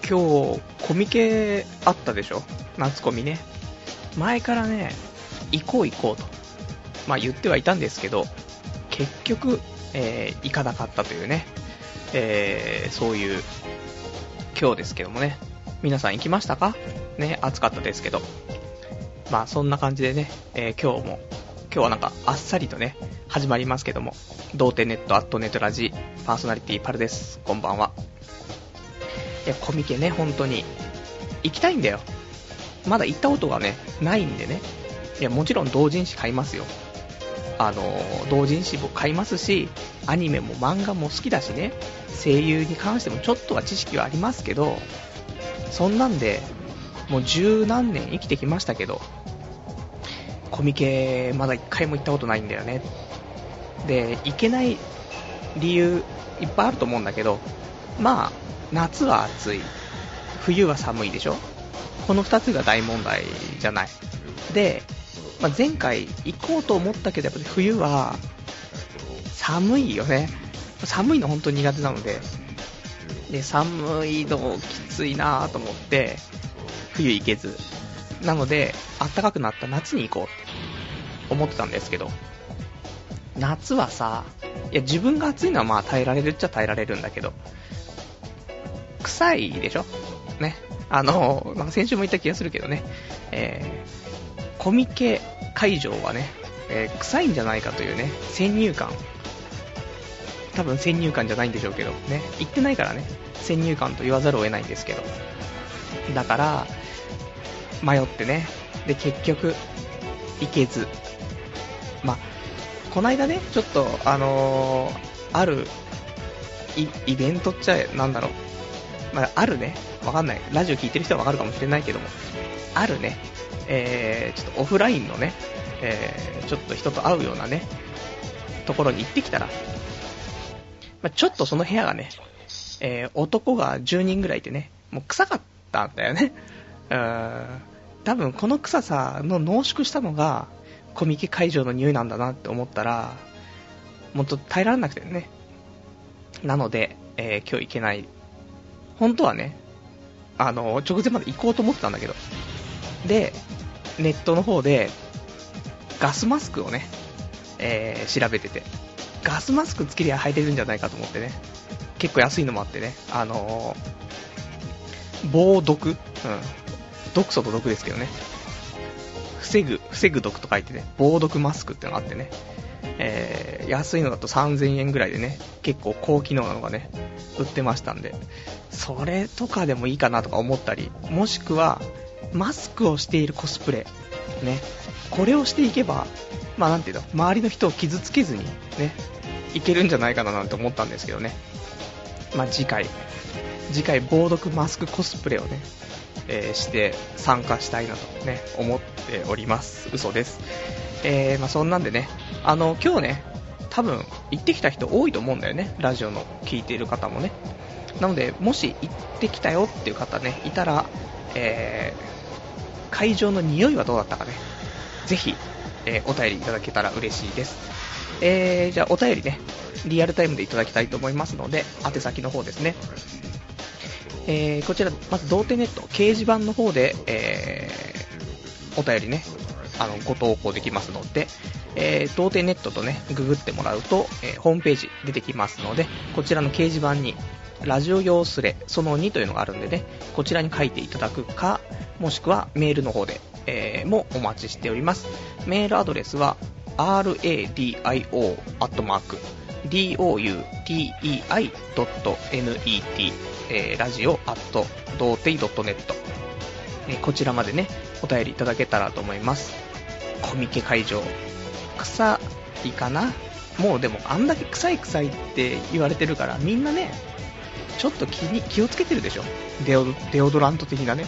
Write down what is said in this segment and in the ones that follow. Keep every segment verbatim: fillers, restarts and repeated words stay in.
今日コミケあったでしょ、夏コミね。前からね行こう行こうとまあ言ってはいたんですけど、結局、えー、行かなかったというね、えー、そういう今日ですけどもね。皆さん行きましたかね。暑かったですけど、まあそんな感じでね、えー、今日も今日はなんかあっさりとね始まりますけども、童貞ネットアットネットラジパーソナリティパルです。こんばんは。いやコミケね、本当に行きたいんだよ。まだ行ったことがねないんでね。いやもちろん同人誌買いますよ。あのー、同人誌も買いますし、アニメも漫画も好きだしね、声優に関してもちょっとは知識はありますけど、そんなんでもう十何年生きてきましたけど、コミケまだ一回も行ったことないんだよね。で行けない理由いっぱいあると思うんだけど、まあ夏は暑い、冬は寒いでしょ。このふたつが大問題じゃない。で、まあ、前回行こうと思ったけどやっぱり冬は寒いよね。寒いの本当に苦手なので、で寒いのきついなと思って冬行けず、なので暖かくなった夏に行こうって思ってたんですけど、夏はさ、いや自分が暑いのはまあ耐えられるっちゃ耐えられるんだけど、臭いでしょね。あのなんか先週も言った気がするけどね、えー、コミケ会場はね、えー、臭いんじゃないかというね、先入観、多分先入観じゃないんでしょうけどね、行ってないからね先入観と言わざるを得ないんですけど、だから迷ってね、で結局行けず、まあこないだねちょっとあのー、あるイ, イベントっちゃなんだろう、まあ、あるね、わかんない、ラジオ聞いてる人はわかるかもしれないけども、あるね、えー、ちょっとオフラインのね、えー、ちょっと人と会うようなねところに行ってきたら、まあ、ちょっとその部屋がね、えー、男がじゅうにんぐらいいてね、もう臭かったんだよね。うーん、多分この臭さの濃縮したのがコミケ会場の匂いなんだなって思ったら、もっと耐えられなくてね。なので、えー、今日行けない。本当はね、あの直前まで行こうと思ってたんだけど、でネットの方でガスマスクをね、えー、調べてて、ガスマスクつけりゃ入れるんじゃないかと思ってね、結構安いのもあってね、あのー、防毒、うん、毒素と毒ですけどね、防ぐ防ぐ毒と書いてね、防毒マスクってのがあってね、えー、安いのだとさんぜんえんぐらいでね、結構高機能なのがね売ってましたんで、それとかでもいいかなとか思ったり、もしくはマスクをしているコスプレね、これをしていけば、まあなんていうの、周りの人を傷つけずにねいけるんじゃないかななんて思ったんですけどね。まあ次回次回防毒マスクコスプレをね、えー、して参加したいなとね思っております。嘘です。えー、まあそんなんでね、あの今日ね多分行ってきた人多いと思うんだよね、ラジオの聞いている方もね。なのでもし行ってきたよっていう方ねいたら、えー、会場の匂いはどうだったかね、ぜひ、えー、お便りいただけたら嬉しいです。えー、じゃあお便りねリアルタイムでいただきたいと思いますので、宛先の方ですね、えー、こちらまず童貞ネット掲示板の方で、えー、お便りねあのご投稿できますので、えー、童貞ネットとねググってもらうと、えー、ホームページ出てきますので、こちらの掲示板にラジオ用スレそのにというのがあるんでね、こちらに書いていただくか、もしくはメールの方で、えー、もお待ちしております。メールアドレスは ラディオ アットマーク ドゥテイドットネット、えー、ラジオアットドーテイドットネット、えー、こちらまでねお便りいただけたらと思います。コミケ会場臭いかな、もうでもあんだけ臭い臭いって言われてるからみんなねちょっと気に気をつけてるでしょ、デオ、デオドラント的なね。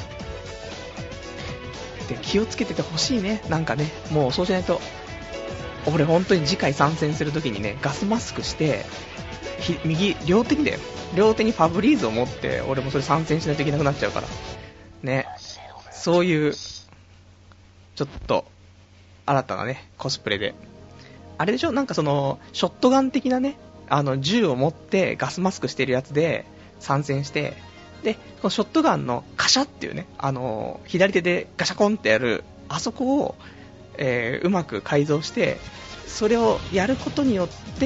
で気をつけててほしいね、なんかね、もうそうしないと俺本当に次回参戦するときにねガスマスクして右両手にだよ、両手にファブリーズを持って俺もそれ参戦しないといけなくなっちゃうからね。そういうちょっと新たなねコスプレであれでしょ、なんかそのショットガン的なね、あの銃を持ってガスマスクしてるやつで参戦してで、このショットガンのカシャっていうね、あのー、左手でガシャコンってやる、あそこを、えー、うまく改造して、それをやることによって、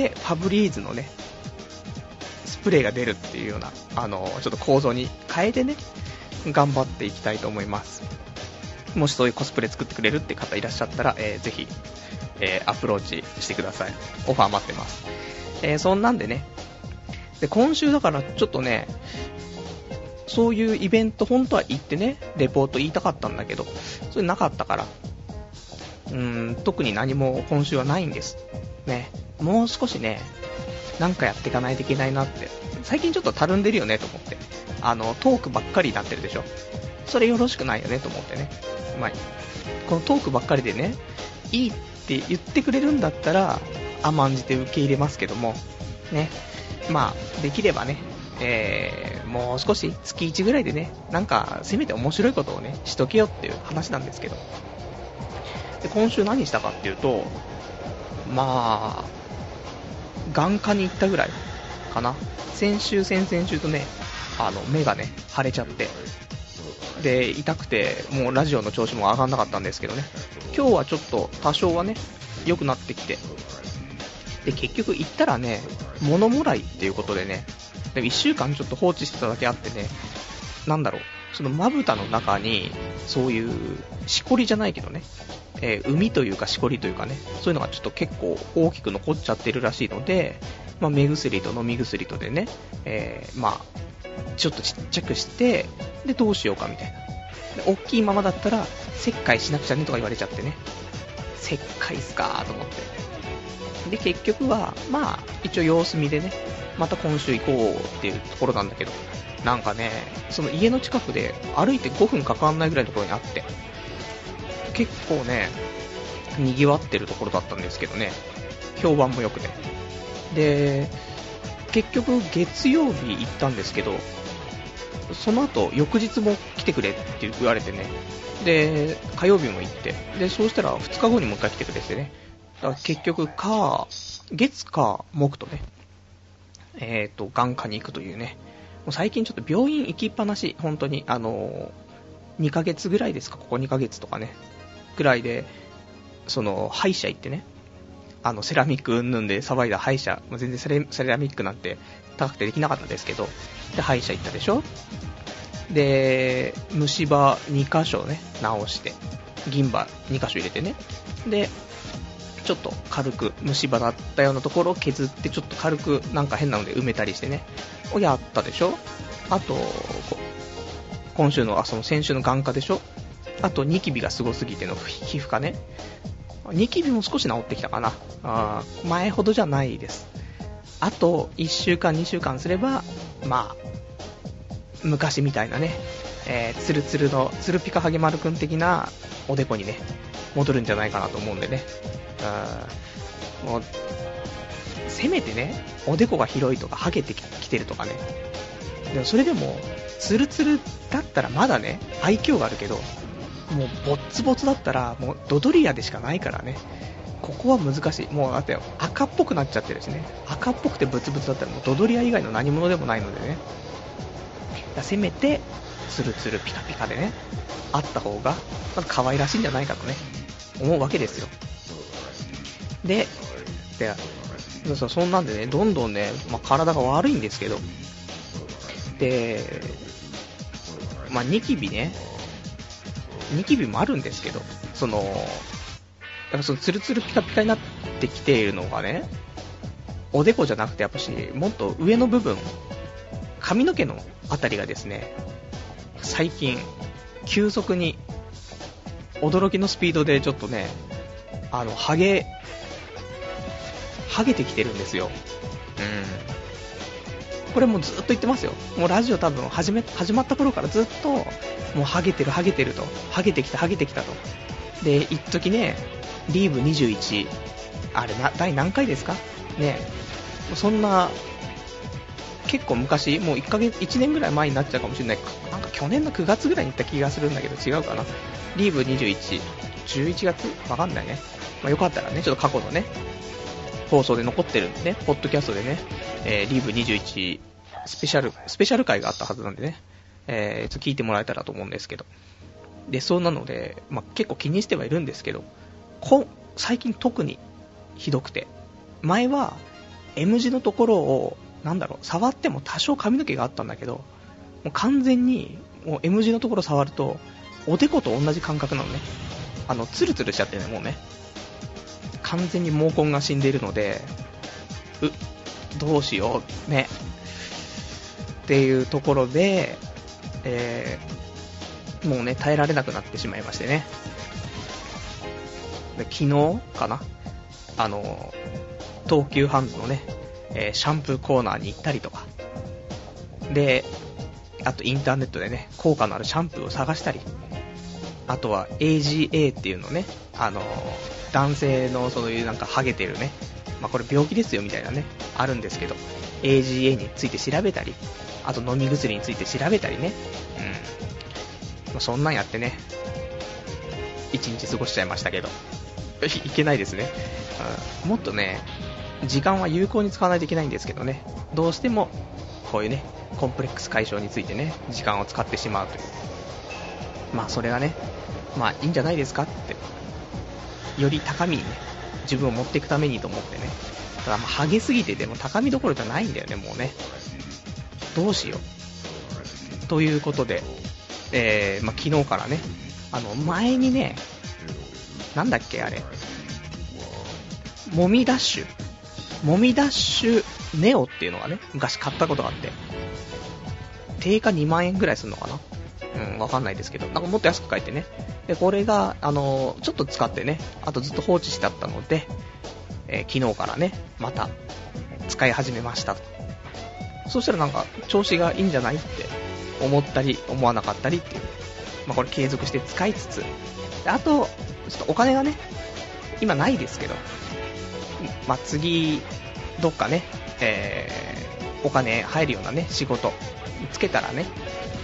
ファブリーズのね、スプレーが出るっていうような、あのー、ちょっと構造に変えてね、頑張っていきたいと思います。もしそういうコスプレ作ってくれるって方いらっしゃったら、えー、ぜひ、えー、アプローチしてください。オファー待ってます。えー、そんなんでね、で今週だからちょっとね、そういうイベント本当は行ってね、レポート言いたかったんだけど、それなかったから、うーん、特に何も今週はないんですね。もう少しね、なんかやっていかないといけないなって、最近ちょっとたるんでるよねと思って、あのトークばっかりになってるでしょ。それよろしくないよねと思ってね、まあ、このトークばっかりでね、いいって言ってくれるんだったら甘んじて受け入れますけどもね、まあできればね、えー、もう少し月いちぐらいでね、なんかせめて面白いことをねしとけよっていう話なんですけど、で今週何したかっていうと、まあ眼科に行ったぐらいかな。先週先々週とね、あの目がね腫れちゃって、で痛くてもうラジオの調子も上がんなかったんですけどね、今日はちょっと多少はね良くなってきて、で結局行ったらね、物もらいっていうことでね、でいっしゅうかんちょっと放置してただけあってね、なんだろう、そのまぶたの中にそういうしこりじゃないけどね、えー、海というかしこりというかね、そういうのがちょっと結構大きく残っちゃってるらしいので、まあ、目薬と飲み薬とでね、えー、まあちょっとちっちゃくして、でどうしようかみたいな、で大きいままだったら切開しなくちゃねとか言われちゃってね、切開っすかーと思って、で結局はまあ一応様子見でね、また今週行こうっていうところなんだけど、なんかね、その家の近くで歩いてごふんかかんないぐらいのところにあって、結構ね賑わってるところだったんですけどね、評判も良くて、で結局月曜日行ったんですけど、その後翌日も来てくれって言われてね、で火曜日も行って、でそうしたらふつかごにもう一回来てくれてね、だから結局火月火木とね、えーと眼科に行くというね、もう最近ちょっと病院行きっぱなし、本当にあのにかげつぐらいですか、ここにかげつとかねぐらいで、その歯医者行ってね、あのセラミックうんぬんで騒いだ歯医者、もう全然セレ、セラミックなんて高くてできなかったですけど、で歯医者行ったでしょ。で虫歯にかしょね直して、銀歯にかしょ入れてね、でちょっと軽く虫歯だったようなところを削って、ちょっと軽くなんか変なので埋めたりしてね、をやったでしょ。あと今週の、あ、その先週の眼科でしょ。あとニキビがすごすぎての皮膚科ね、ニキビも少し治ってきたかな。あ、前ほどじゃないです。あといっしゅうかんにしゅうかんすれば、まあ昔みたいなね、えー、ツルツルのツルピカハゲマルくん的なおでこにね戻るんじゃないかなと思うんでね、あ、もうせめてね、おでこが広いとかハゲてきてるとかね、でもそれでもツルツルだったらまだね愛嬌があるけど、もうボッツボツだったらもうドドリアでしかないからね、ここは難しい。もうだって赤っぽくなっちゃってるしね、赤っぽくてブツブツだったらもうドドリア以外の何物でもないのでね、せめてツルツルピカピカでねあった方がまず可愛らしいんじゃないかとね思うわけですよ。で、でそそんなんでね、どんどんね、まあ、体が悪いんですけど、で、まあ、ニキビね、ニキビもあるんですけど、そのやっぱそのツルツルピカピカになってきているのがね、おでこじゃなくてやっぱしもっと上の部分、髪の毛のあたりがですね、最近急速に驚きのスピードでちょっとね、あのハゲハゲてきてるんですよ。うん、これもうずっと言ってますよ。もうラジオ多分始め始まった頃からずっともうハゲてるハゲてると、ハゲてきたハゲてきたと。で一時ね、リーブにじゅういち、あれな第何回ですかね、そんな結構昔、もういっかげついちねんぐらい前になっちゃうかもしれない。なんか去年のくがつぐらいに行った気がするんだけど違うかな。リーブにじゅういち、じゅういちがつわかんないね。まあ、よかったらね、ちょっと過去のね放送で残ってるんでね、ポッドキャストでね、えー、リーブにじゅういちスペシャルスペシャル回があったはずなんでね、 えー、ちょっと聞いてもらえたらと思うんですけど。で、そうなので、まあ、結構気にしてはいるんですけど、こ最近特にひどくて、前は M 字のところを、なんだろう、触っても多少髪の毛があったんだけど、もう完全にもう M 字のところ触ると、おでこと同じ感覚なのね。あの、ツルツルしちゃってね、もうね。完全に毛根が死んでいるので、う、どうしよう、ね。っていうところで、えー、もうね、耐えられなくなってしまいましてね。で、昨日かな、あの、東急ハンズのね、えー、シャンプーコーナーに行ったりとか、で、あとインターネットでね、効果のあるシャンプーを探したり、あとは エージーエー っていうのね、あの、男性のそういうなんかハゲてるね、まあこれ病気ですよみたいなね、あるんですけど、エージーエー について調べたり、あと飲み薬について調べたりね、うん。まあ、そんなんやってね、一日過ごしちゃいましたけど、いけないですね、うん。もっとね、時間は有効に使わないといけないんですけどね、どうしてもこういうね、コンプレックス解消についてね、時間を使ってしまうという。まあそれがね、まあいいんじゃないですかって、より高みにね、自分を持っていくためにと思ってね。ただまあハゲすぎてでも高みどころじゃないんだよね、もうね。どうしよう。ということで、えー、まあ昨日からね、あの前にね、なんだっけあれ、もみダッシュ、もみダッシュネオっていうのがね、昔買ったことがあって、定価にまんえんぐらいするのかな、うん、わかんないですけど、なんかもっと安く買えてね。で、これが、あのー、ちょっと使ってね、あとずっと放置してあったので、えー、昨日からね、また、使い始めましたと。そしたらなんか、調子がいいんじゃないって思ったり、思わなかったりっていう。まあ、これ継続して使いつつ、であと、ちょっとお金がね、今ないですけど、まあ、次、どっかね、えー、お金入るようなね、仕事、つけたらね、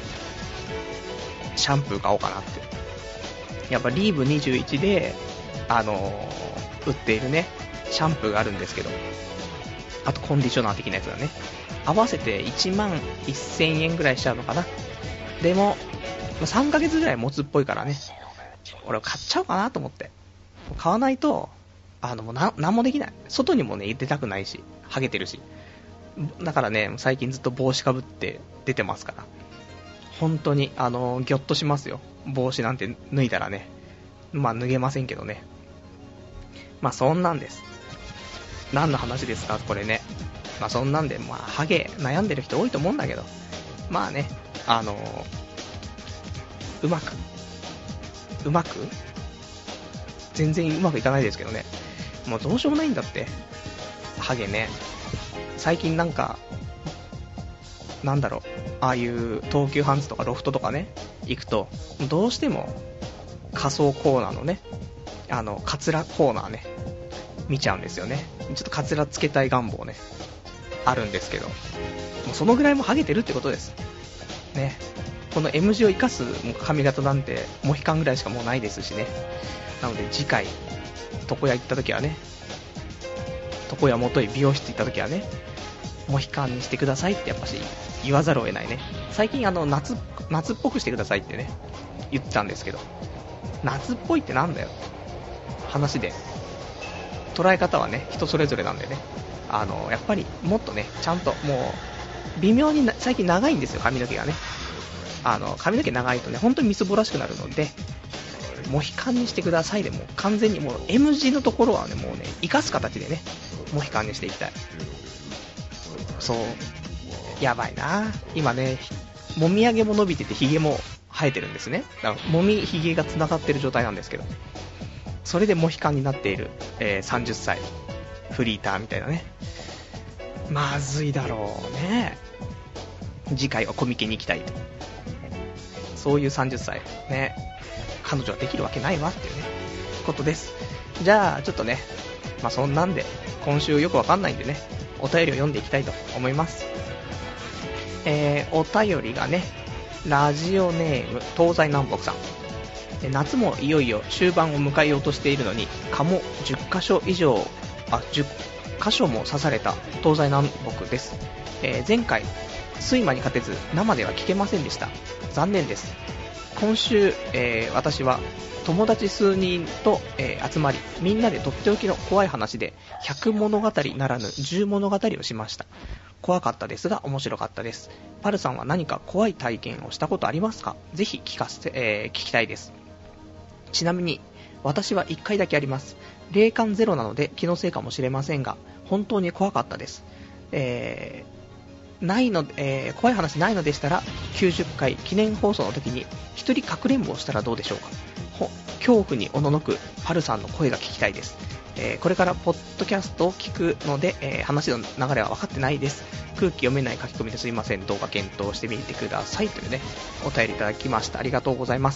シャンプー買おうかなって。やっぱリーブにじゅういちで、あのー、売っているね、シャンプーがあるんですけど、あとコンディショナー的なやつがね、合わせていちまんせんえんぐらいしちゃうのかな。でも、さんかげつぐらい持つっぽいからね、俺は買っちゃおうかなと思って。買わないと、あの、もうな、なんもできない。外にもね、出たくないし、ハゲてるし。だからね、最近ずっと帽子かぶって出てますから。本当に、あの、ギョッとしますよ。帽子なんて脱いだらね。まあ、脱げませんけどね。まあ、そんなんです。何の話ですか、これね。まあ、そんなんで、まあ、ハゲ悩んでる人多いと思うんだけど。まあね、あの、うまく、うまく全然うまくいかないですけどね。もうどうしようもないんだって。ハゲね。最近なんか、なんだろう、ああいう東急ハンズとかロフトとかね、行くと、どうしても仮装コーナーのね、あの、カツラコーナーね、見ちゃうんですよね。ちょっとカツラつけたい願望ね、あるんですけど、もうそのぐらいもハゲてるってことです。ね。この エム 字を生かす髪型なんて、モヒカンぐらいしかもうないですしね。なので次回、床屋行った時はね、床屋元い美容室行った時はね、モヒカンにしてくださいってやっぱし言わざるを得ないね。最近あの夏、夏っぽくしてくださいってね、言ってたんですけど、夏っぽいってなんだよ話で、捉え方はね、人それぞれなんでね、あの、やっぱりもっとね、ちゃんともう、微妙にな最近長いんですよ、髪の毛がね。あの、髪の毛長いとね、本当にみすぼらしくなるので、モヒカンにしてくださいでもう完全にもう エム 字のところはね、もうね、生かす形でね、モヒカンにしていきたい。そう、やばいな今ね、もみあげも伸びててヒゲも生えてるんですね。だからもみヒゲが繋がってる状態なんですけど、それでモヒカンになっている、えー、さんじゅっさいフリーターみたいなね。まずいだろうね。次回はコミケに行きたいと、そういうさんじゅっさいね、彼女はできるわけないわっていうねことです。じゃあちょっとね、まあそんなんで今週よくわかんないんでね、お便りを読んでいきたいと思います。えー、お便りがね、ラジオネーム東西南北さん。夏もいよいよ終盤を迎えようとしているのに、蚊もじゅっかしょ以上、あ、じゅっかしょも刺された東西南北です。えー、前回睡魔に勝てず生では聞けませんでした。残念です。今週、えー、私は友達数人と、えー、集まり、みんなでとっておきの怖い話でひゃく物語ならぬじゅう物語をしました。怖かったですが面白かったです。パルさんは何か怖い体験をしたことありますか？ぜひ聞かせて、えー、聞きたいです。ちなみに私はいっかいだけあります。霊感ゼロなので気のせいかもしれませんが、本当に怖かったです。えー、ないの、えー、怖い話ないのでしたらきゅうじゅっかい記念放送の時に一人かくれんぼをしたらどうでしょうか。恐怖におののくパルさんの声が聞きたいです。えー、これからポッドキャストを聞くので、えー、話の流れは分かってないです。空気読めない書き込みですいません。どうか検討してみてくださいというね、お便りいただきました。ありがとうございます。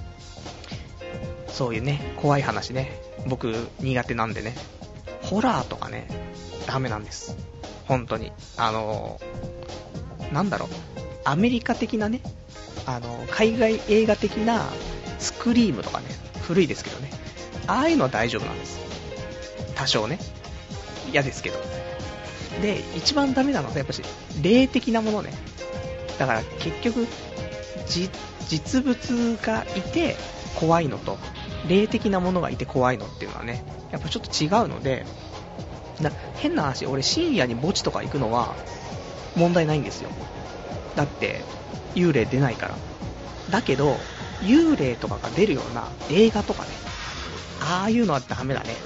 そういうね、怖い話ね、僕苦手なんでね、ホラーとかね、ダメなんです。本当に。あのー、なんだろう、アメリカ的なね、あのー、海外映画的なスクリームとかね、古いですけどね、ああいうのは大丈夫なんです。多少ね、嫌ですけど。で、一番ダメなのはやっぱし霊的なものね。だから結局じ実物がいて怖いのと霊的なものがいて怖いのっていうのはね、やっぱちょっと違うので、だ変な話、俺深夜に墓地とか行くのは問題ないんですよ。だって幽霊出ないから。だけど幽霊とかが出るような映画とかね、ああいうのはダメだね。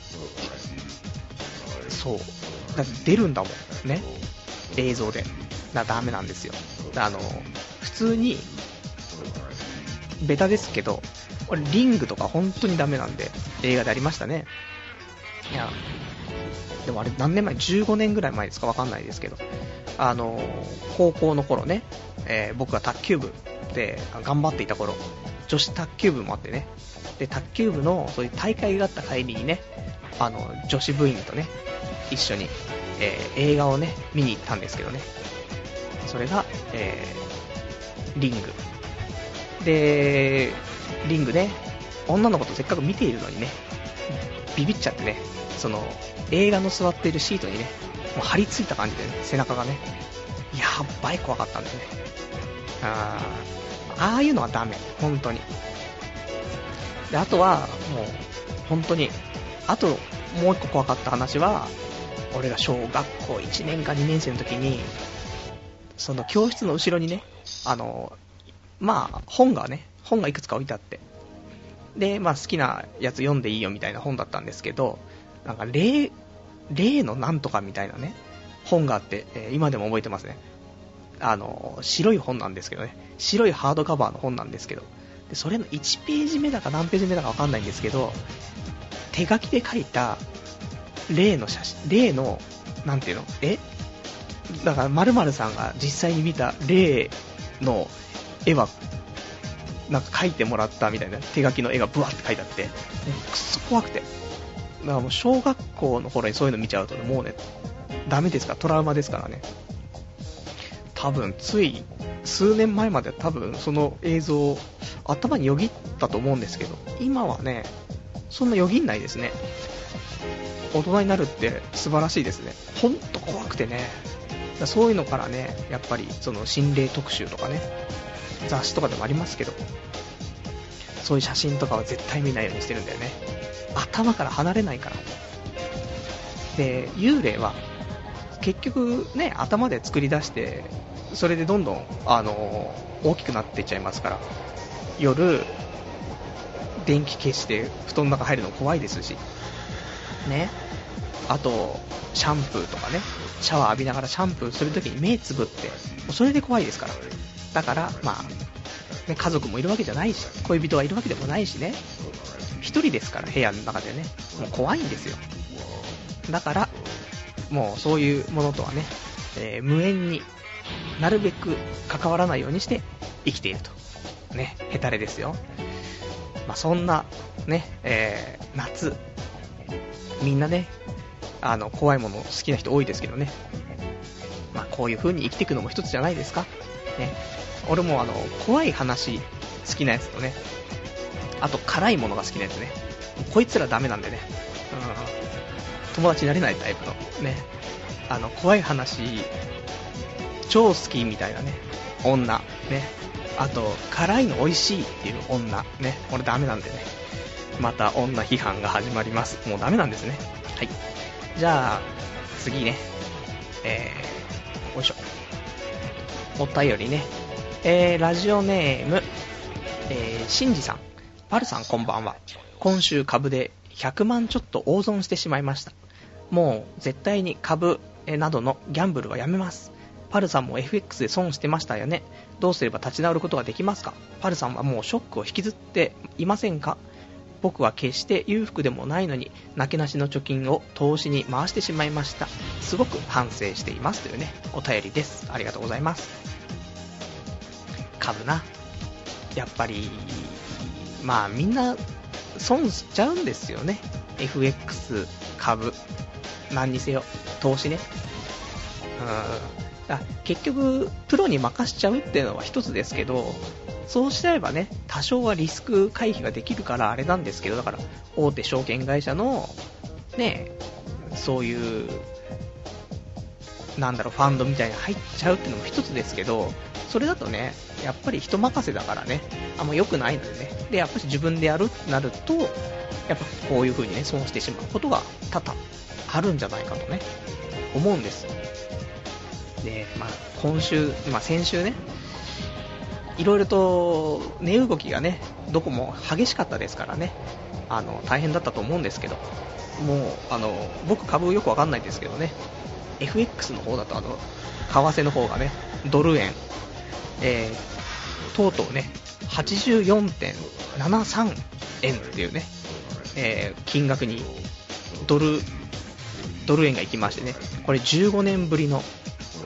そうだって出るんだもんね、映像で。だダメなんですよ。あの普通にベタですけど、俺リングとか本当にダメなんで、映画でありましたね。いやでもあれ何年前、じゅうごねんぐらい前ですか、わかんないですけど、あの高校の頃ね、えー、僕が卓球部で頑張っていた頃、女子卓球部もあってね、で卓球部のそういう大会があった帰りにね、あの女子部員とね一緒に、えー、映画をね見に行ったんですけどね、それが、えー、リングで、リングね、女の子とせっかく見ているのにね、ビビっちゃってね、その映画の座っているシートにね、もう張り付いた感じでね、背中がね、やっばい怖かったんだよね。あああいうのはダメ、本当に。で、あとはもう本当に、あともう一個怖かった話は、俺が小学校いちねんかにねん生の時に、その教室の後ろにね、あのまあ本がね、本がいくつか置いてあって、で、まあ好きなやつ読んでいいよみたいな本だったんですけど、なんか霊霊のなんとかみたいなね本があって、えー、今でも覚えてますね。あの白い本なんですけどね、白いハードカバーの本なんですけど、でそれのいちページ目だか何ページ目だか分かんないんですけど、手書きで書いた霊の写真、霊のなんていうの、えだから〇〇さんが実際に見た霊の絵はなんか描いてもらったみたいな手書きの絵がブワって書いてあって、もうくっそ怖くて、だからもう小学校の頃にそういうの見ちゃうと、ね、もうねダメですから、トラウマですからね。多分つい数年前までは多分その映像頭によぎったと思うんですけど、今はねそんなよぎんないですね。大人になるって素晴らしいですね。ほんと怖くてね、そういうのからね、やっぱりその心霊特集とかね、雑誌とかでもありますけど、そういう写真とかは絶対見ないようにしてるんだよね。頭から離れないから。で、幽霊は結局ね、頭で作り出して、それでどんどんあの大きくなっていっちゃいますから、夜電気消して布団の中入るの怖いですしね。あとシャンプーとかね、シャワー浴びながらシャンプーするときに目つぶって、もうそれで怖いですから。だからまあ、ね、家族もいるわけじゃないし、恋人がいるわけでもないしね、一人ですから部屋の中でね、もう怖いんですよ。だからもうそういうものとはね、えー、無縁になるべく関わらないようにして生きているとね、ヘタレですよ。まあそんなね、えー、夏みんなね、あの怖いもの好きな人多いですけどね、まあこういう風に生きていくのも一つじゃないですかね。俺もあの怖い話好きなやつとね、あと辛いものが好きなやつね、こいつらダメなんでね、うん、友達になれないタイプのね、あの怖い話超好きみたいなね、女。ね。あと、辛いの美味しいっていう女。ね。俺ダメなんでね。また女批判が始まります。もうダメなんですね。はい。じゃあ、次ね。えー、よいしょ。お便りね。えー、ラジオネーム、えー、しんじさん。パルさんこんばんは。今週株でひゃくまんちょっと大損してしまいました。もう絶対に株などのギャンブルはやめます。パルさんも エフエックス で損してましたよね。どうすれば立ち直ることができますか？パルさんはもうショックを引きずっていませんか？僕は決して裕福でもないのになけなしの貯金を投資に回してしまいました。すごく反省していますというね、お便りです。ありがとうございます。株な、やっぱりまあみんな損しちゃうんですよね。 エフエックス 株何にせよ投資ね。うん、あ結局プロに任しちゃうっていうのは一つですけど、そうしちゃえばね、多少はリスク回避ができるからあれなんですけど、だから大手証券会社のね、そういうなんだろうファンドみたいに入っちゃうっていうのも一つですけど、それだとね、やっぱり人任せだからね、あんま良くないのでね。で、やっぱり自分でやるってなると、やっぱこういう風にね、損してしまうことが多々あるんじゃないかとね、思うんです。で、まあ今週、まあ先週ね、いろいろと値動きがね、どこも激しかったですからね、あの大変だったと思うんですけど、もうあの僕株よくわかんないですけどね、エフエックス の方だとあの為替の方がね、ドル円、えー、とうとうね はちじゅうよんてんななさんえんっていうね、えー、金額にドルドル円が行きましてね、これじゅうごねんぶりの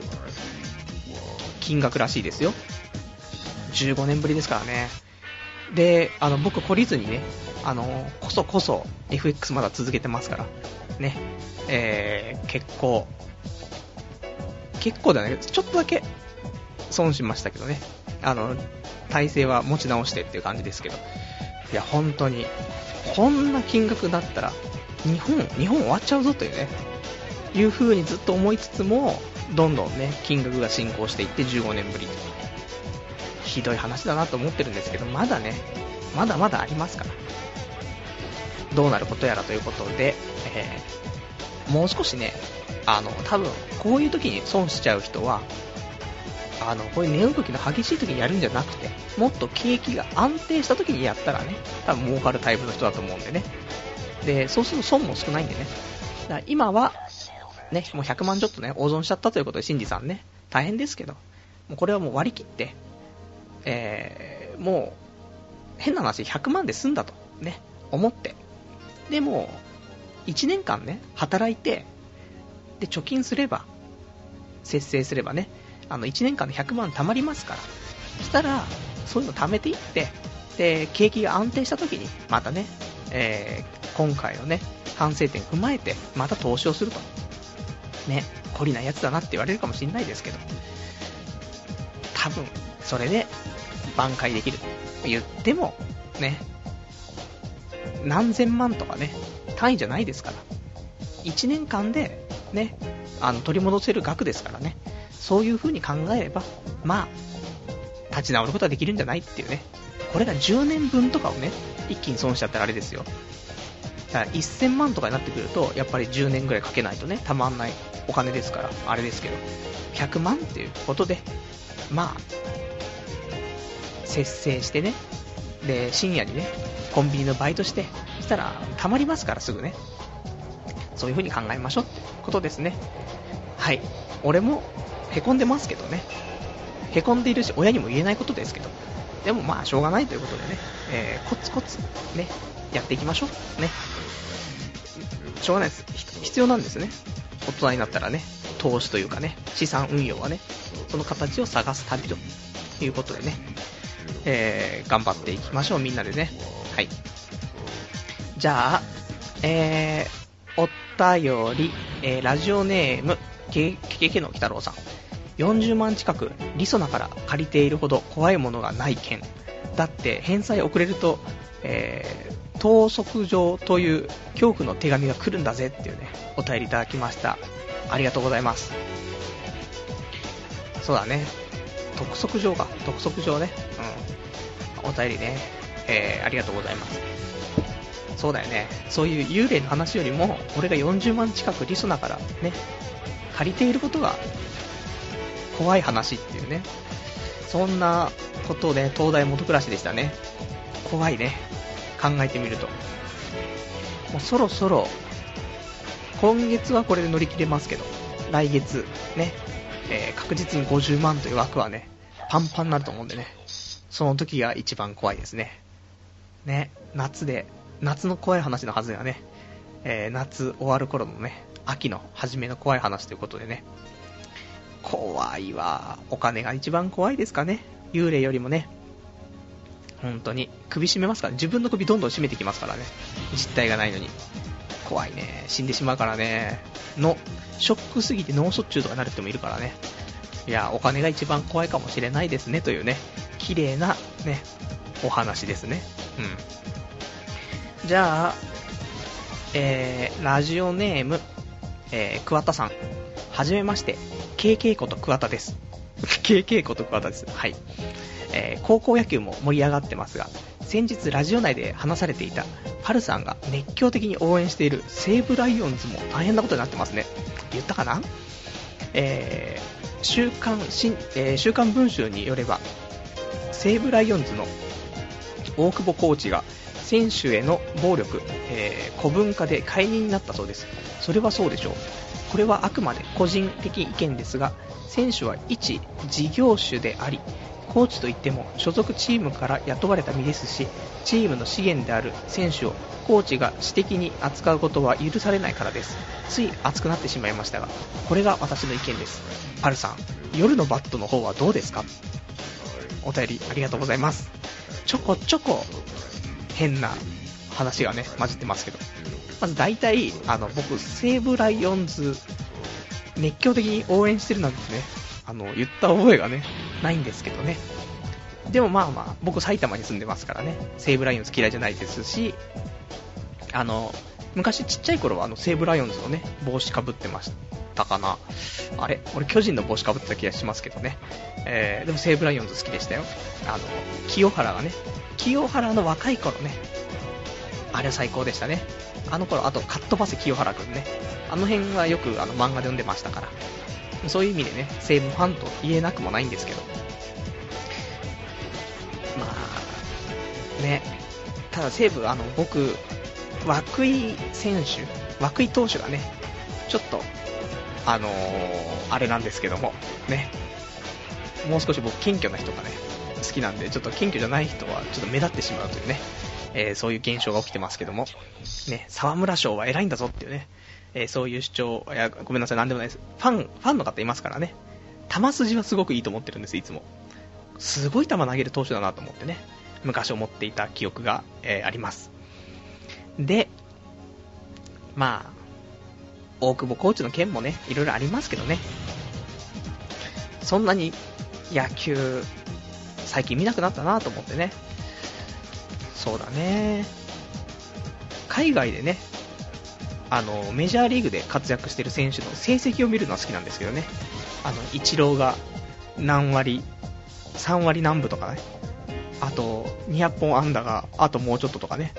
金額らしいですよ。じゅうごねんぶりですからね。で、あの僕懲りずにね、あのこそこそ エフエックス まだ続けてますからね、えー、結構結構だね、ちょっとだけ損しましたけどね、あの体勢は持ち直してっていう感じですけど、いや本当にこんな金額だったら日本日本終わっちゃうぞというね、いう風にずっと思いつつも、どんどんね金額が進行していってじゅうごねんぶりと、ひどい話だなと思ってるんですけど、まだねまだまだありますから、どうなることやらということで、えー、もう少しね、あの多分こういう時に損しちゃう人は、あのこういう値動きの激しい時にやるんじゃなくて、もっと景気が安定した時にやったらね、多分儲かるタイプの人だと思うんでね。でそうすると損も少ないんでね。だから今はね、もうひゃくまんちょっとね大損しちゃったということで、新次さんね大変ですけど、もうこれはもう割り切って、えー、もう変な話ひゃくまんで済んだとね思って、でもいちねんかんね働いて、で貯金すれば、節制すればね、あのいちねんかんでひゃくまん貯まりますから、そしたらそういうの貯めていって、で景気が安定した時にまたね、えー、今回のね反省点踏まえてまた投資をするとね、懲りないやつだなって言われるかもしれないですけど、多分それで挽回できる。言ってもね、何千万とかね単位じゃないですから、いちねんかんでね、あの取り戻せる額ですからね、そういう風に考えれば、まあ立ち直ることはできるんじゃないっていうね。これがじゅうねんぶんとかをね一気に損しちゃったらあれですよ。だからせんまんとかになってくると、やっぱりじゅうねんぐらいかけないとねたまんないお金ですから、あれですけど、ひゃくまんっていうことで、まあ節制してね、で深夜にねコンビニのバイトして、そしたらたまりますからすぐね、そういう風に考えましょうってことですね。はい、俺もへこんでますけどね、へこんでいるし親にも言えないことですけど、でもまあしょうがないということでね、えー、コツコツねやっていきましょうね。しょうがないです、必要なんですね。大人になったらね、投資というかね、資産運用はね、その形を探す旅ということでね、えー、頑張っていきましょう、みんなでね。はい。じゃあ、えー、お便り、えー、ラジオネームけけけのきたろうさん。よんじゅうまん近くりそなから借りているほど怖いものがない件だって、返済遅れると、えー、盗則状という恐怖の手紙が来るんだぜっていうね、お便りいただきました。ありがとうございます。 そうだね。督促状か。督促状ね。うん。お便りね。えー、ありがとうございます。そうだよね。そういう幽霊の話よりも、俺がよんじゅうまん近くリソナからね、借りていることが怖い話っていうね。そんなことで、東大元暮らしでしたね。怖いね。考えてみると。もうそろそろ、今月はこれで乗り切れますけど、来月ね、えー、確実にごじゅうまんという枠はね、パンパンになると思うんでね、その時が一番怖いですね。ね、夏で、夏の怖い話のはずがね、えー、夏終わる頃のね、秋の初めの怖い話ということでね、怖いわ。お金が一番怖いですかね。幽霊よりもね、本当に首絞めますから、自分の首どんどん絞めてきますからね、実体がないのに。怖いね。死んでしまうからね。のショックすぎて脳卒中とかなる人もいるからね。いや、お金が一番怖いかもしれないですねというね、綺麗なねお話ですね。うん。じゃあ、えー、ラジオネーム、えー、桑田さん、はじめまして、ケーケー こと桑田です。ケーケー こと桑田です。はい。えー、高校野球も盛り上がってますが、先日ラジオ内で話されていたパルさんが熱狂的に応援している西武ライオンズも大変なことになってますね。言ったかな。えー、週刊新、えー、週刊文春によれば、西武ライオンズの大久保コーチが選手への暴力、えー、古文化で解任になったそうです。それはそうでしょう。これはあくまで個人的意見ですが、選手は一事業主であり、コーチといっても所属チームから雇われた身ですし、チームの資源である選手をコーチが私的に扱うことは許されないからです。つい熱くなってしまいましたが、これが私の意見です。パルさん、夜のバットの方はどうですか。お便りありがとうございます。ちょこちょこ変な話がね混じってますけど、まず大体あの僕西武ライオンズ熱狂的に応援してるなんてね、あの言った覚えがねないんですけどね。でもまあまあ僕埼玉に住んでますからね、西武ライオンズ嫌いじゃないですし、あの昔ちっちゃい頃はあの西武ライオンズのね帽子かぶってましたかな。あれ俺巨人の帽子かぶってた気がしますけどね、えー、でも西武ライオンズ好きでしたよ。あの清原がね、清原の若い頃ね、あれ最高でしたね。あの頃、あとカットバス清原くんね、あの辺はよくあの漫画で読んでましたから、そういう意味でね西武ファンと言えなくもないんですけど、まあね、ただ西武あの僕涌井選手、涌井投手がねちょっとあのー、あれなんですけどもね、もう少し僕謙虚な人がね好きなんで、ちょっと謙虚じゃない人はちょっと目立ってしまうというね、えー、そういう現象が起きてますけどもね、沢村賞は偉いんだぞっていうね、えー、そういう主張、いやごめんなさい、なんでもないです。ファンファンの方いますからね、球筋はすごくいいと思ってるんです。いつもすごい球投げる投手だなと思ってね、昔思っていた記憶が、えー、あります。で、まあ大久保コーチの件もねいろいろありますけどね、そんなに野球最近見なくなったなと思ってね。そうだね、海外でね、あのメジャーリーグで活躍している選手の成績を見るのは好きなんですけどね、あのイチローが何割さん割何分とかね、あとにひゃっぽん安打があともうちょっととかね、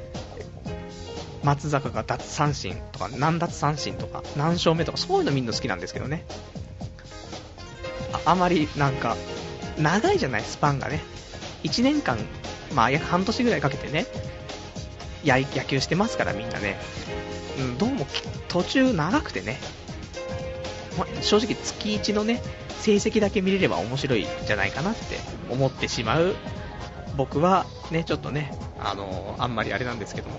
松坂が奪三振とか何奪三振とか何勝目とか、そういうの見るの好きなんですけどね。 あ, あまりなんか長いじゃないスパンがね、いちねんかん、まあ約半年ぐらいかけてねや野球してますからみんなね、うん、どうも途中長くてね、ま、正直月いちのね成績だけ見れれば面白いんじゃないかなって思ってしまう僕はね、ちょっとね、あのー、あんまりあれなんですけども、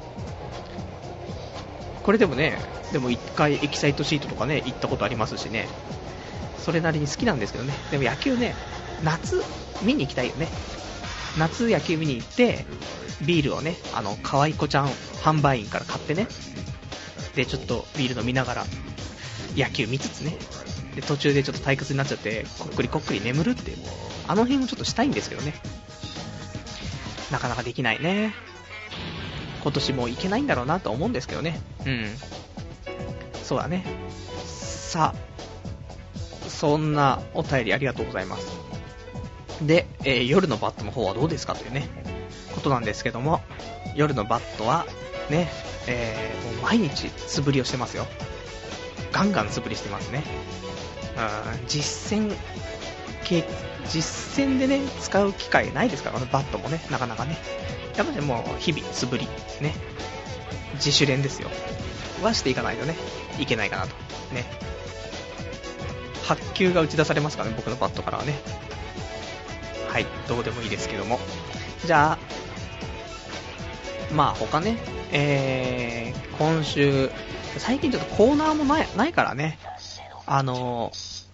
これでもね、でもいっかいエキサイトシートとかね行ったことありますしね、それなりに好きなんですけどね。でも野球ね、夏見に行きたいよね。夏野球見に行ってビールをね、あの可愛い子ちゃん販売員から買ってね、でちょっとビール飲みながら野球見つつね、で途中でちょっと退屈になっちゃってこっくりこっくり眠るっていう、あの辺をちょっとしたいんですけどね、なかなかできないね。今年も行けないんだろうなと思うんですけどね。うん、そうだね。さあそんなお便りありがとうございます。で、えー、夜のバットの方はどうですかというね、ことなんですけども、夜のバットは、ね、えー、もう毎日素振りをしてますよ。ガンガン素振りしてますね。うん、実践系、実践でね、使う機会ないですから、バットもね、なかなかね。やっぱりもう、日々素振り、ね、自主練ですよ。はしていかないとね、いけないかなと。ね。はち球が打ち出されますからね、僕のバットからはね。はい、どうでもいいですけども。じゃあ、まあ他ね、えー、今週、最近ちょっとコーナーもない、ないからね、あの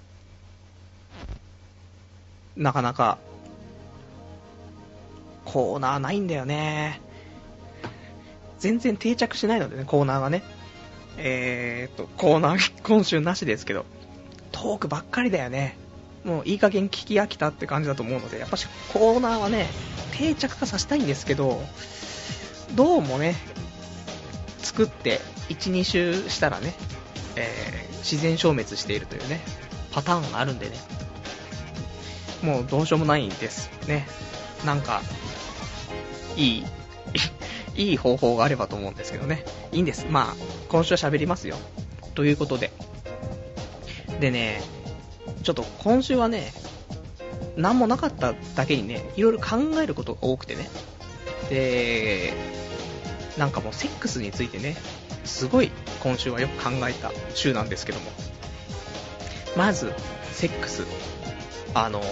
ー、なかなか、コーナーないんだよね。全然定着しないのでね、コーナーがね。えーっと、コーナー、今週なしですけど、トークばっかりだよね。もういい加減聞き飽きたって感じだと思うので、やっぱしコーナーはね、定着化させたいんですけど、どうもね、作っていち、に週したらね、えー、自然消滅しているというね、パターンがあるんでね、もうどうしようもないんですね。なんか、いい、いい方法があればと思うんですけどね。いいんです。まあ、今週は喋りますよ。ということで。でね、ちょっと今週はね、なんもなかっただけにね、いろいろ考えることが多くてね。で、なんかもうセックスについてね、すごい今週はよく考えた週なんですけども。まず、セックス。あの、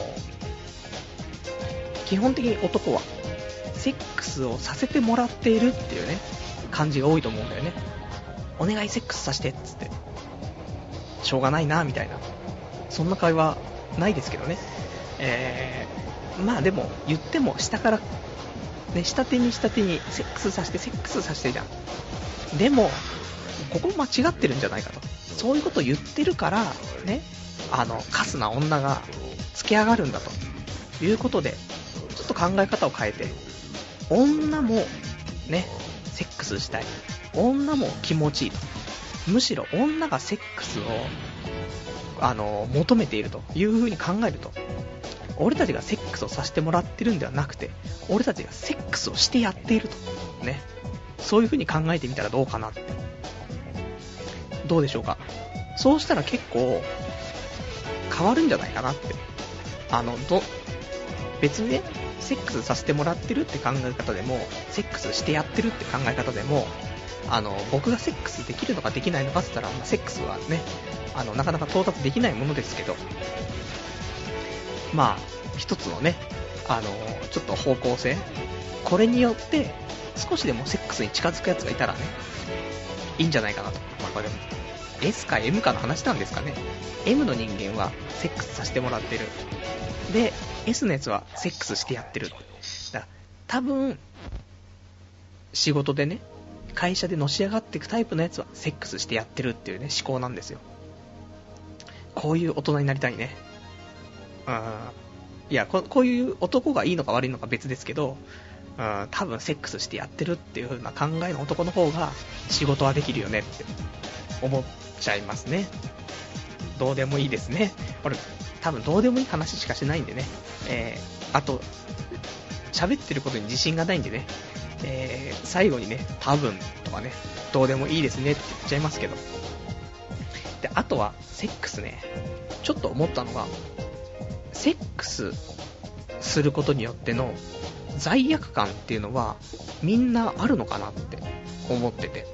基本的に男は、セックスをさせてもらっているっていうね、感じが多いと思うんだよね。お願いセックスさせてっつって。しょうがないなみたいな。そんな会話ないですけどね。えー、まあでも言っても下からね、下手に下手にセックスさせてセックスさせてじゃん。でもここ間違ってるんじゃないかと。そういうことを言ってるからね、あのカスな女がつけ上がるんだということで、ちょっと考え方を変えて、女もねセックスしたい、女も気持ちいいと、むしろ女がセックスをあの求めているという風に考えると、俺たちがセックスをさせてもらってるんではなくて、俺たちがセックスをしてやっているとね、そういう風に考えてみたらどうかなって。どうでしょうか。そうしたら結構変わるんじゃないかなって。あのど別にね、セックスさせてもらってるって考え方でも、セックスしてやってるって考え方でも、あの僕がセックスできるのかできないのかって言ったら、まあ、セックスはね、あのなかなか到達できないものですけど、まあ一つのね、あのちょっと方向性、これによって少しでもセックスに近づくやつがいたらね、いいんじゃないかなと。まあこれでも S か M かの話なんですかね。 M の人間はセックスさせてもらってるで、 S のやつはセックスしてやってる。だから多分仕事でね、会社でのし上がっていくタイプのやつはセックスしてやってるっていうね、思考なんですよ。こういう大人になりたいね。うん、いや こ, こういう男がいいのか悪いのか別ですけど、うん、多分セックスしてやってるっていう風な考えの男の方が仕事はできるよねって思っちゃいますね。どうでもいいですね。これ多分どうでもいい話しかしないんでね、えー、あと喋ってることに自信がないんでね、えー、最後にね、多分とかね、どうでもいいですねって言っちゃいますけど。で、あとはセックスね、ちょっと思ったのが、セックスすることによっての罪悪感っていうのはみんなあるのかなって思ってて、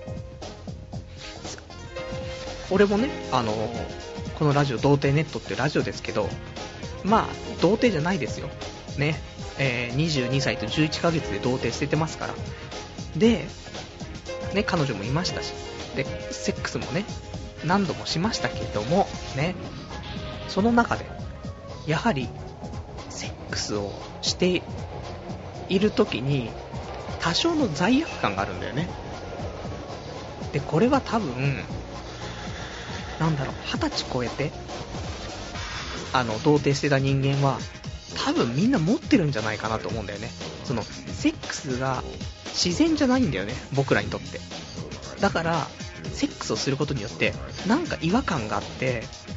俺もね、あのこのラジオ童貞ネットっていうラジオですけど、まあ童貞じゃないですよね、えー、にじゅうにさいとじゅういっかげつで童貞捨ててますから。で、ね、彼女もいましたし、でセックスもね何度もしましたけどもね、その中でやはりセックスをしている時に多少の罪悪感があるんだよね。でこれは多分なんだろう、二十歳超えてあの童貞してた人間は多分みんな持ってるんじゃないかなと思うんだよね。そのセックスが自然じゃないんだよね、僕らにとって。だからセックスをすることによってなんか違和感があって、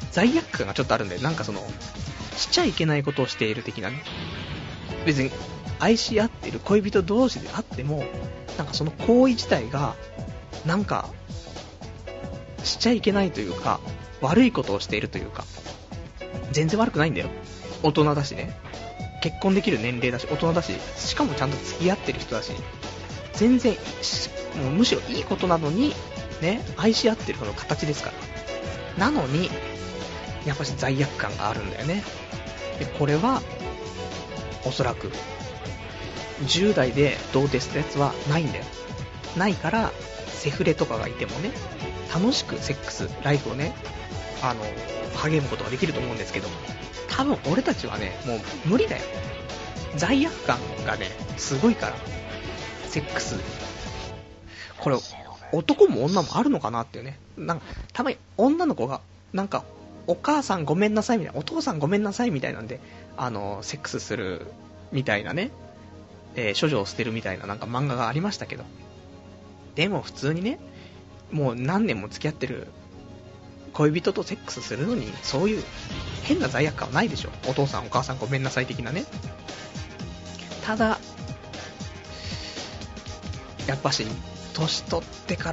罪悪感がちょっとあるんだよ。なんかその、しちゃいけないことをしている的なね。別に愛し合っている恋人同士であっても、なんかその行為自体が、なんか、しちゃいけないというか、悪いことをしているというか、全然悪くないんだよ。大人だしね。結婚できる年齢だし、大人だし、しかもちゃんと付き合ってる人だし、全然、もうむしろいいことなのに、ね、愛し合ってるその形ですから。なのに、やっぱし罪悪感があるんだよね。で、これは、おそらく、じゅう代でどうですってやつはないんだよ。ないから、セフレとかがいてもね、楽しくセックス、ライフをね、あの、励むことができると思うんですけど、多分俺たちはね、もう無理だよ。罪悪感がね、すごいから、セックス。これ、男も女もあるのかなっていうね。なんか、たまに女の子が、なんか、お母さんごめんなさいみたいな、お父さんごめんなさいみたいなんで、あの、セックスするみたいなね、えー、処女を捨てるみたいななんか漫画がありましたけど。でも普通にね、もう何年も付き合ってる恋人とセックスするのに、そういう変な罪悪感はないでしょ。お父さんお母さんごめんなさい的なね。ただ、やっぱし、年取ってから、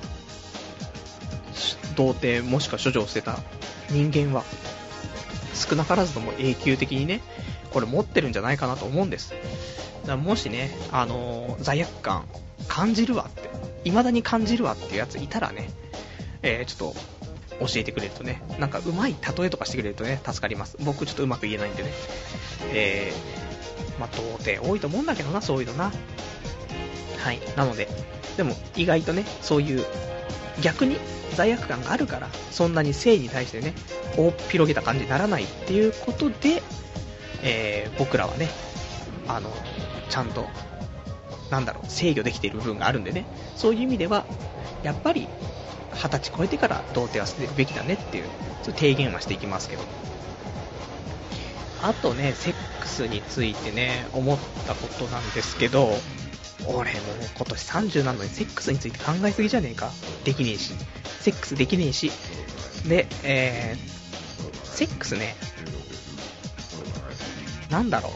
童貞もしくは処女を捨てた人間は、少なからずとも永久的にね、これ持ってるんじゃないかなと思うんです。だからもしね、あのー、罪悪感感じるわって、未だに感じるわっていうやついたらね、えー、ちょっと教えてくれるとね、なんかうまい例えとかしてくれるとね、助かります。僕ちょっとうまく言えないんでね。えー、まあ、童貞多いと思うんだけどな、そういうのな。はい。なので、でも意外とね、そういう逆に罪悪感があるから、そんなに性に対してね、大っ広げた感じにならないっていうことで、えー、僕らはね、あの、ちゃんと、なんだろう、制御できている部分があるんでね、そういう意味では、やっぱり、二十歳超えてから童貞は捨てるべきだねっていう、そういう提言はしていきますけど。あとね、セックスについてね、思ったことなんですけど、俺もう今年さんじゅうなのにセックスについて考えすぎじゃねえか。できねえし。セックスできねえし。で、えー、セックスね、なんだろ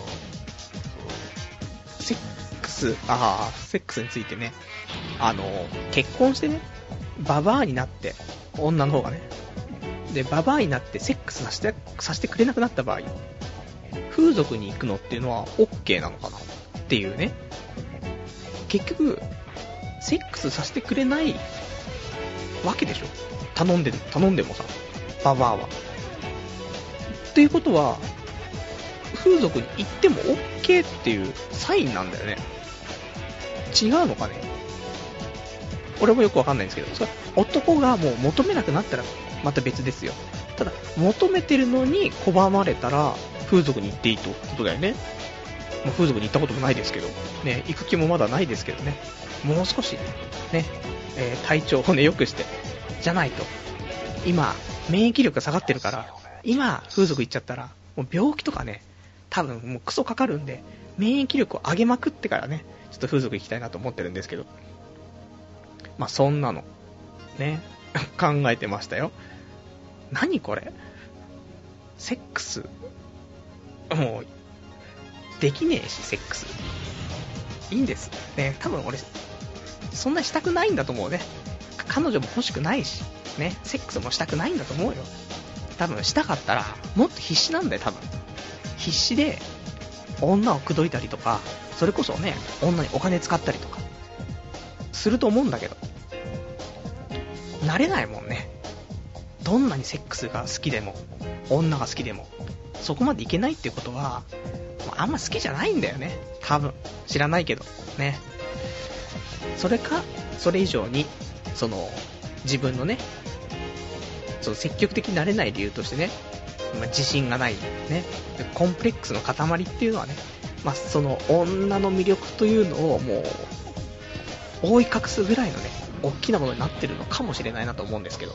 う。セックス、あー、セックスについてね、あの、結婚してね、ババアになって、女の方がね、で、ババアになってセックスさせて、させてくれなくなった場合、風俗に行くのっていうのは OK なのかなっていうね。結局、セックスさせてくれないわけでしょ。頼んで、頼んでもさ、ババアは。っていうことは、風俗に行っても OK っていうサインなんだよね。違うのかね。俺もよくわかんないんですけど、それ男がもう求めなくなったらまた別ですよ。ただ、求めてるのに拒まれたら、風俗に行っていいとことだよね。もう風俗に行ったこともないですけど、ね、行く気もまだないですけどね。もう少し、ね、えー、体調をね、良くして、じゃないと。今、免疫力が下がってるから、今、風俗行っちゃったら、もう病気とかね、多分もうクソかかるんで、免疫力を上げまくってからね、ちょっと風俗行きたいなと思ってるんですけど。まあ、そんなの、ね、考えてましたよ。何これ？セックス、もう、できねえし、セックス。いいんです。ね、多分俺、そんなしたくないんだと思うね。彼女も欲しくないし、ね、セックスもしたくないんだと思うよ。多分したかったら、もっと必死なんだよ、多分。必死で、女を口説いたりとか、それこそね、女にお金使ったりとか、すると思うんだけど、慣れないもんね。どんなにセックスが好きでも、女が好きでも、そこまでいけないっていうことは、あんま好きじゃないんだよね。多分。知らないけど。ね。それか、それ以上に、その、自分のね、その積極的になれない理由としてね、まあ、自信がない、ね。コンプレックスの塊っていうのはね、まあ、その女の魅力というのをもう、覆い隠すぐらいのね、大きなものになってるのかもしれないなと思うんですけど。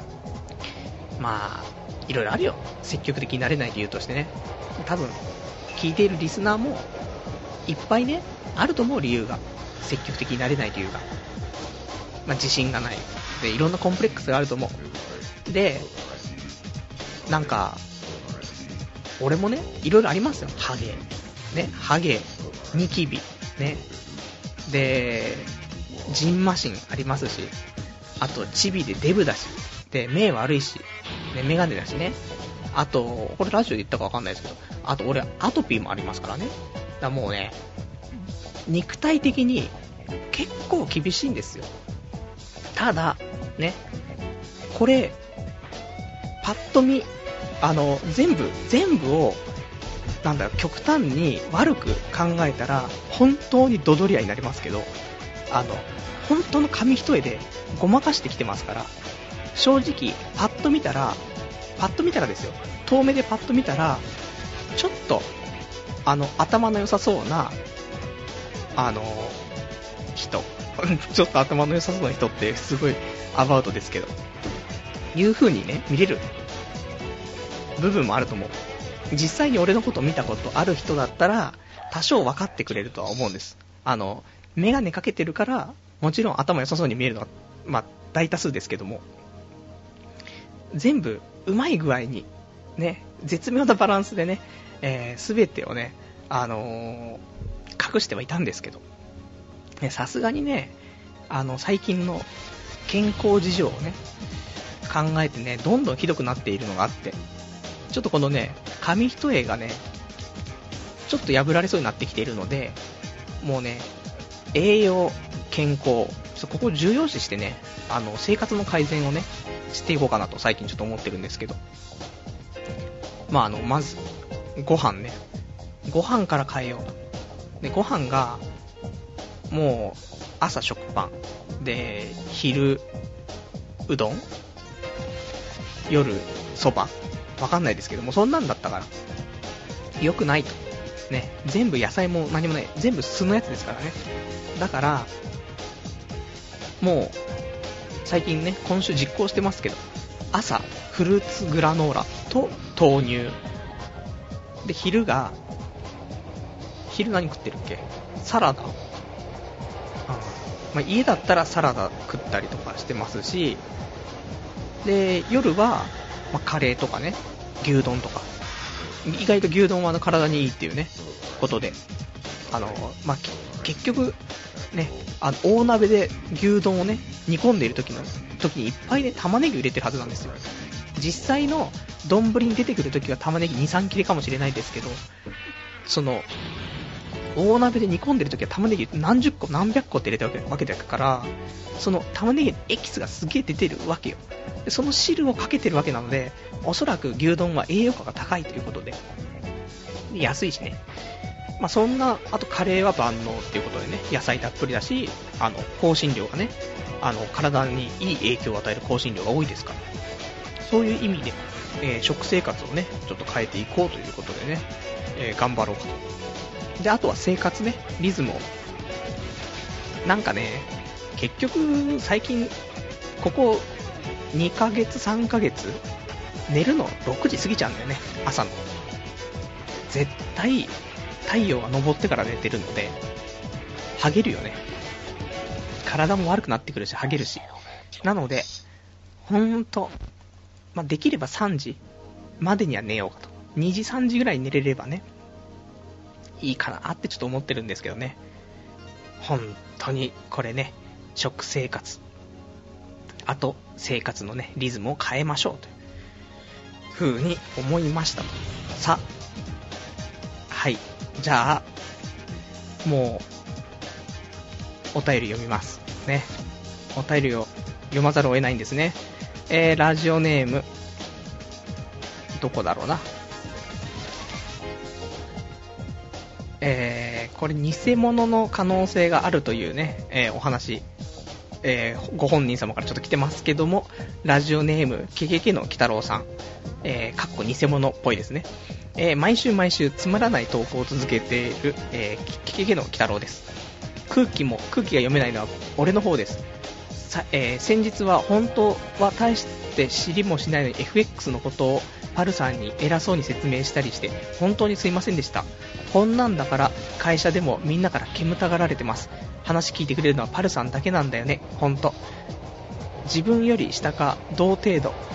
まあ、いろいろあるよ。積極的になれない理由としてね。多分、聞いているリスナーもいっぱいね、あると思う理由が。積極的になれない理由が。まあ、自信がない。で、いろんなコンプレックスがあると思う。で、 なんか俺もねいろいろありますよ。ハゲね、ハゲ、ニキビね、でジンマシンありますし、あとチビでデブだし、で目悪いし、ね、メガネだしね、あとこれラジオで言ったかわかんないですけど、あと俺アトピーもありますからね。だからもうね、肉体的に結構厳しいんですよ。ただね、これパッと見あの全部全部をなんだろう、極端に悪く考えたら本当にドドリアになりますけど、あの本当の紙一重でごまかしてきてますから、正直パッと見たらパッと見たらですよ、遠目でパッと見たらちょっとあの頭の良さそうなあの人ちょっと頭の良さそうな人ってすごいアバウトですけど、いう風にね見れる部分もあると思う。実際に俺のことを見たことある人だったら多少分かってくれるとは思うんです。あのメガネかけてるからもちろん頭良さそうに見えるのはまあ大多数ですけども、全部うまい具合にね、絶妙なバランスでね、えー、全てをね、あのー、隠してはいたんですけど、さすがにね、あの最近の健康事情をね考えてね、どんどんひどくなっているのがあって、ちょっとこのね紙一重がねちょっと破られそうになってきているので、もうね栄養健康、ここを重要視してね、あの生活の改善をねしていこうかなと最近ちょっと思ってるんですけど、まああのまずご飯ね、ご飯から変えようと。でご飯がもう朝食パンで、昼うどん、夜そば、わかんないですけども、そんなんだったから良くないとね。全部野菜も何もない、全部素のやつですからね。だからもう最近ね、今週実行してますけど、朝フルーツグラノーラと豆乳で、昼が昼何食ってるっけ、サラダ、あ、まあ、家だったらサラダ食ったりとかしてますし、で夜は、まあ、カレーとかね、牛丼とか、意外と牛丼は体にいいっていうねことで、あの、まあ、結局ね、あの大鍋で牛丼をね煮込んでいる時の時にいっぱいね玉ねぎ入れてるはずなんですよ。実際の丼に出てくる時は玉ねぎ にさん 切れかもしれないですけど、その大鍋で煮込んでる時は玉ねぎ何十個何百個って入れてるわけだから、その玉ねぎのエキスがすげえ出てるわけよ。でその汁をかけてるわけなので、おそらく牛丼は栄養価が高いということで、安いしね、まあ、そんな、あとカレーは万能っていうことでね、野菜たっぷりだし、あの香辛料がね、あの体にいい影響を与える香辛料が多いですから、そういう意味で、えー、食生活をねちょっと変えていこうということでね、えー、頑張ろうかと。であとは生活ね、リズムをなんかね、結局最近ここにかげつさんかげつ寝るのろくじ過ぎちゃうんだよね、朝の。絶対太陽が昇ってから寝てるのでハゲるよね。体も悪くなってくるしハゲるし、なのでほんと、まあ、できればさんじまでには寝ようかと。にじさんじぐらいに寝れればねいいかなってちょっと思ってるんですけどね。本当にこれね、食生活、あと生活のねリズムを変えましょうという風に思いましたと。さはい、じゃあもうお便り読みますね。お便りを読まざるを得ないんですね。えー、ラジオネームどこだろうな、えー、これ偽物の可能性があるというね、えー、お話、えー、ご本人様からちょっと来てますけども、ラジオネームケケケの鬼太郎さん、えー、かっこ偽物っぽいですね。えー、毎週毎週つまらない投稿を続けている、えー、ケケケの鬼太郎です。空気も空気が読めないのは俺の方です。さ、えー、先日は本当は大して知りもしないのに エフエックス のことをパルさんに偉そうに説明したりして本当にすいませんでした。こんなんだから会社でもみんなから煙たがられてます。話聞いてくれるのはパルさんだけなんだよね。ほんと自分より下か同程度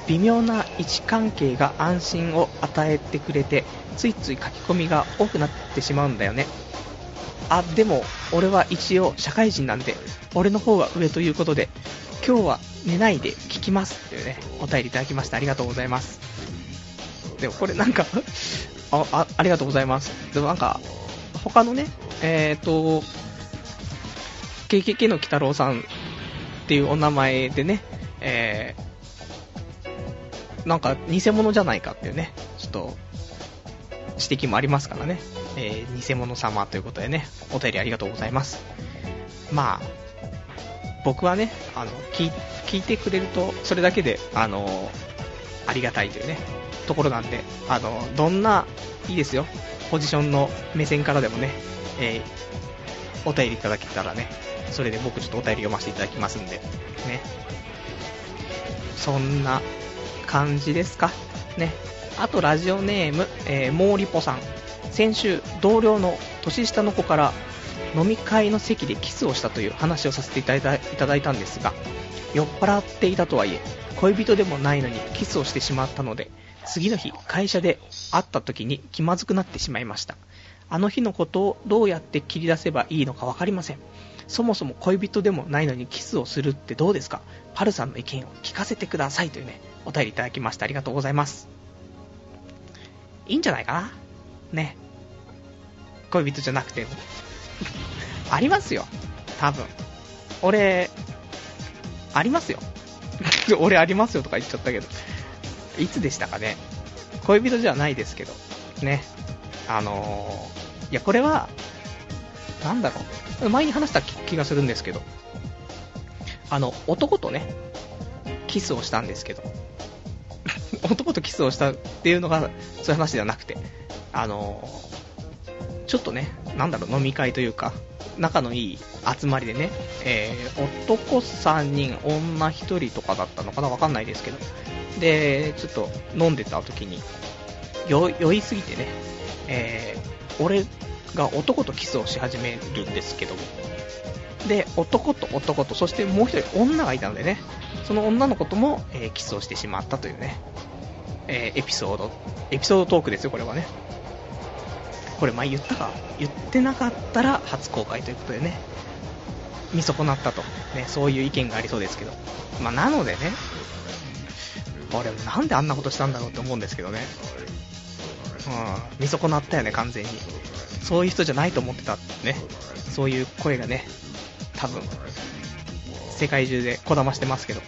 微妙な位置関係が安心を与えてくれて、ついつい書き込みが多くなってしまうんだよね。あ、でも俺は一応社会人なんで俺の方が上ということで、今日は寝ないで聞きますというね、お便りいただきましてありがとうございます。でもこれなんかあ, あ, ありがとうございます。でもなんか他のね、えーと ケーケーケー の鬼太郎さんっていうお名前でね、えー、なんか偽物じゃないかっていうね、ちょっと指摘もありますからね、えー、偽物様ということでね、お便りありがとうございます。まあ僕はね、あの 聞, 聞いてくれるとそれだけであのありがたいというねところなんで、あのどんないいですよ、ポジションの目線からでもね、えー、お便りいただけたらね、それで僕ちょっとお便り読ませていただきますんでね。そんな感じですかね。あとラジオネーム、えー、モーリポさん。先週同僚の年下の子から飲み会の席でキスをしたという話をさせていただいた、いただいたんですが、酔っ払っていたとはいえ恋人でもないのにキスをしてしまったので、次の日会社で会った時に気まずくなってしまいました。あの日のことをどうやって切り出せばいいのか分かりません。そもそも恋人でもないのにキスをするってどうですか。パルさんの意見を聞かせてくださいというね、お便りいただきました。ありがとうございます。いいんじゃないかなね。恋人じゃなくてもありますよ、多分。俺ありますよ俺ありますよとか言っちゃったけど、いつでしたかね。恋人じゃないですけどね。あのー、いやこれはなんだろう、前に話した気がするんですけど、あの男とねキスをしたんですけど男とキスをしたっていうのがそういう話ではなくて、あのー、ちょっとね、なんだろう、飲み会というか仲のいい集まりでね、えー、男さんにん女ひとりとかだったのかな、わかんないですけど、でちょっと飲んでた時に酔いすぎてね、えー、俺が男とキスをし始めるんですけども、で男と男とそしてもう一人女がいたのでね、その女の子とも、えー、キスをしてしまったというね、えー、エピソードエピソードトークですよ、これはね。これ前言ったか言ってなかったら初公開ということでね、見損なったと、ね、そういう意見がありそうですけど、まあ、なのでね、俺なんであんなことしたんだろうって思うんですけどね、うん、見損なったよね完全に。そういう人じゃないと思ってたってね、そういう声がね多分世界中でこだましてますけど、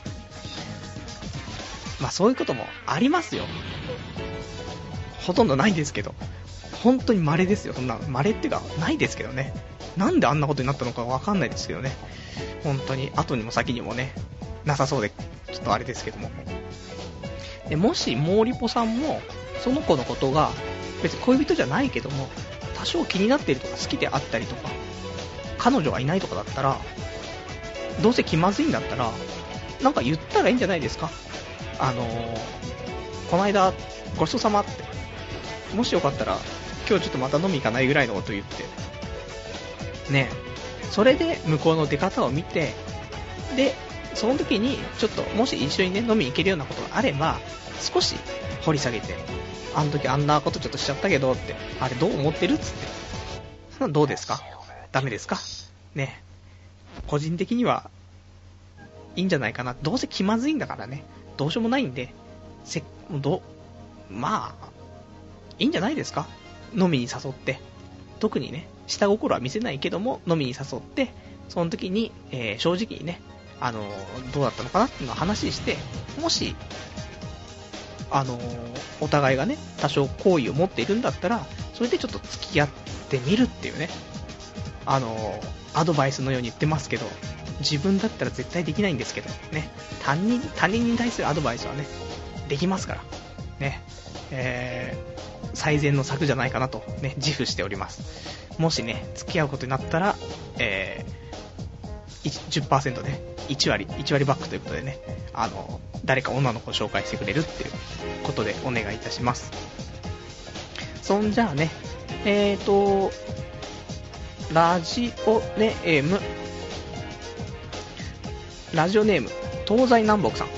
まあそういうこともありますよ。ほとんどないですけど、本当に稀ですよ。そんな稀っていうかないですけどね。なんであんなことになったのかわかんないですけどね。本当に後にも先にもねなさそうでちょっとあれですけども。でもしモーリポさんもその子のことが別に恋人じゃないけども多少気になっているとか好きであったりとか彼女がいないとかだったら、どうせ気まずいんだったらなんか言ったらいいんじゃないですか。あのー、この間ごちそうさまって、もしよかったら今日ちょっとまた飲み行かないぐらいのこと言ってね、それで向こうの出方を見て、でその時にちょっともし一緒にね飲みに行けるようなことがあれば少し掘り下げて、あの時あんなことちょっとしちゃったけどって、あれどう思ってるっつって、そんなどうですか、ダメですかね。個人的にはいいんじゃないかな。どうせ気まずいんだからね、どうしようもないんで、せどまあいいんじゃないですか。飲みに誘って、特にね下心は見せないけども飲みに誘って、その時に、えー、正直にね、あのー、どうだったのかなっていうのを話して、もしあのー、お互いがね多少好意を持っているんだったら、それでちょっと付き合ってみるっていうね、あのー、アドバイスのように言ってますけど、自分だったら絶対できないんですけどね、他人他人に対するアドバイスはねできますからね、えー、最善の策じゃないかなとね自負しております。もしね付き合うことになったら、えー、じゅっパーセント ねいち割いち割バックということでね、あの誰か女の子を紹介してくれるっていうことでお願いいたします。そんじゃあね、えーとラジオネームラジオネーム東西南北さん、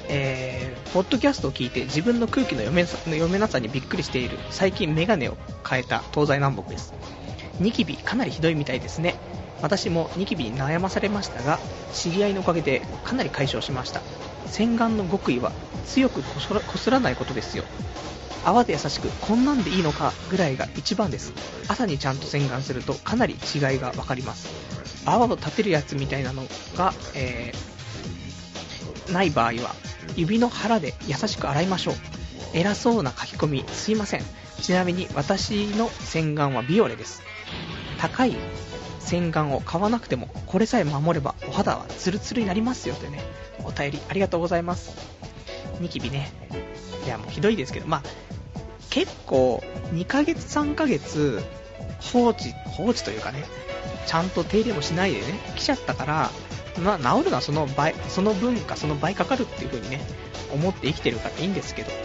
えー、ポッドキャストを聞いて自分の空気の読め、読めなさにびっくりしている。最近メガネを変えた東西南北です。ニキビかなりひどいみたいですね。私もニキビに悩まされましたが、知り合いのおかげでかなり解消しました。洗顔の極意は強くこすら、こすらないことですよ。泡で優しくこんなんでいいのかぐらいが一番です。朝にちゃんと洗顔するとかなり違いがわかります。泡を立てるやつみたいなのが、えー、ない場合は指の腹で優しく洗いましょう。偉そうな書き込みすいません。ちなみに私の洗顔はビオレです。高い洗顔を買わなくてもこれさえ守ればお肌はツルツルになりますよというね、お便りありがとうございます。ニキビね、いやもうひどいですけど、まあ結構にかげつさんかげつ放置放置というかね、ちゃんと手入れもしないでね来ちゃったから、まあ治るのはその倍、その分かその倍かかるっていう風にね思って生きてるからいいんですけど、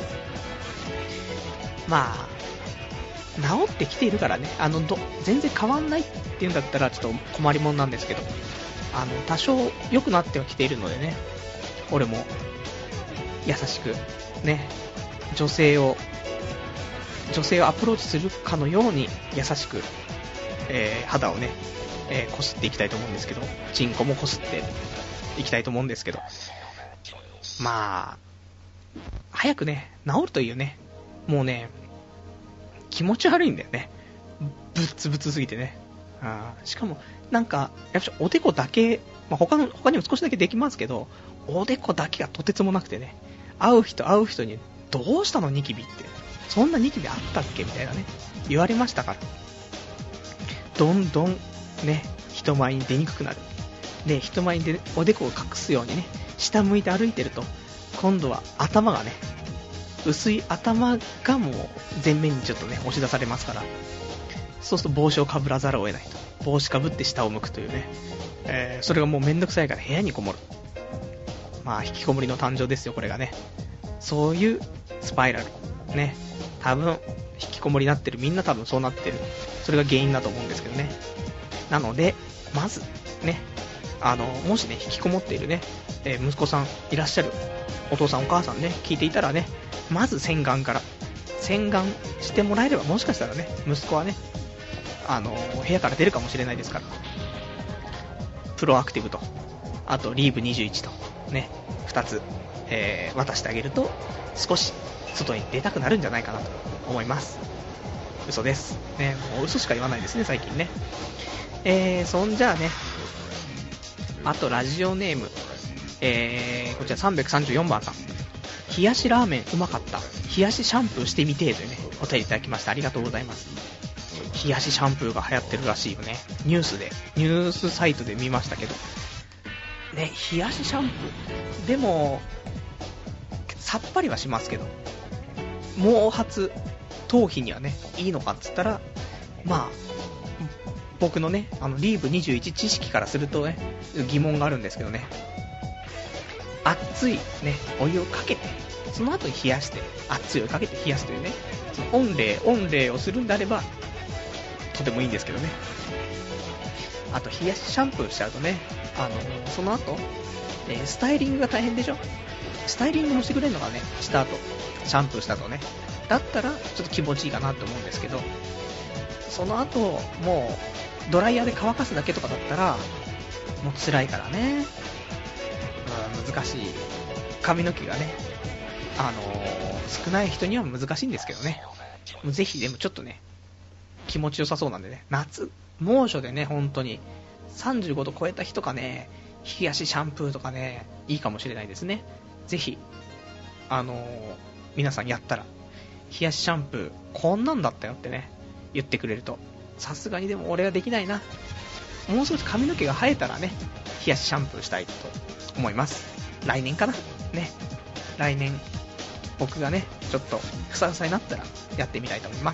まあ治ってきているからね、あのど全然変わんないっていうんだったらちょっと困りもんなんですけど、あの多少良くなってはきているのでね、俺も優しくね、女性を女性をアプローチするかのように優しく、えー、肌をね、えー、こすっていきたいと思うんですけど、チンコもこすっていきたいと思うんですけど、まあ早くね治るといいよね。もうね気持ち悪いんだよね、ぶっつぶつすぎてね。あしかもなんかやっぱおでこだけ、まあ、他の他にも少しだけできますけど、おでこだけがとてつもなくてね、会う人会う人にどうしたのニキビって、そんなニキビあったっけみたいなね言われましたから、どんどんね人前に出にくくなる。で人前に出おでこを隠すようにね下向いて歩いてると、今度は頭がね、薄い頭がもう前面にちょっとね押し出されますから、そうすると帽子をかぶらざるを得ないと、帽子かぶって下を向くというね、えー、それがもうめんどくさいから部屋にこもる。まあ引きこもりの誕生ですよこれがね。そういうスパイラルね、多分引きこもりになってるみんな多分そうなってる、それが原因だと思うんですけどね。なのでまずね、あのもしね引きこもっているね、えー、息子さんいらっしゃる、お父さんお母さんね聞いていたらね、まず洗顔から洗顔してもらえれば、もしかしたらね息子はねあの部屋から出るかもしれないですから、プロアクティブとあとリーブにじゅういちとねふたつ、えー、渡してあげると少し外に出たくなるんじゃないかなと思います。嘘ですね、もう嘘しか言わないですね最近ね。えー、そんじゃあね、あとラジオネーム、えー、こちらさんびゃくさんじゅうよんばんさん、冷やしラーメンうまかった、冷やしシャンプーしてみてーというねお便りいただきました。ありがとうございます。冷やしシャンプーが流行ってるらしいよね。ニュースでニュースサイトで見ましたけどね、冷やしシャンプーでもさっぱりはしますけど、毛髪頭皮にはねいいのかっつったら、まあ僕のねあのリーブにじゅういち知識からするとね疑問があるんですけどね、熱いねお湯をかけてその後に冷やして、熱いお湯をかけて冷やすというね、その温冷温冷をするんであればとてもいいんですけどね。あと冷やしシャンプーしちゃうとね、あのその後、えー、スタイリングが大変でしょ。スタイリングもしてくれるのがねした後、シャンプーした後ね、だったらちょっと気持ちいいかなと思うんですけど、その後もうドライヤーで乾かすだけとかだったらもう辛いからね、うん、難しい。髪の毛がねあのー、少ない人には難しいんですけどね、ぜひでもちょっとね気持ちよさそうなんでね、夏猛暑でね本当にさんじゅうごど超えた日とかね、冷やしシャンプーとかねいいかもしれないですね。ぜひあのー、皆さんやったら冷やしシャンプーこんなんだったよってね言ってくれると、さすがにでも俺はできないな、もう少し髪の毛が生えたらね冷やしシャンプーしたいと思います。来年かなね、来年僕がねちょっとふさふさになったらやってみたいと思います。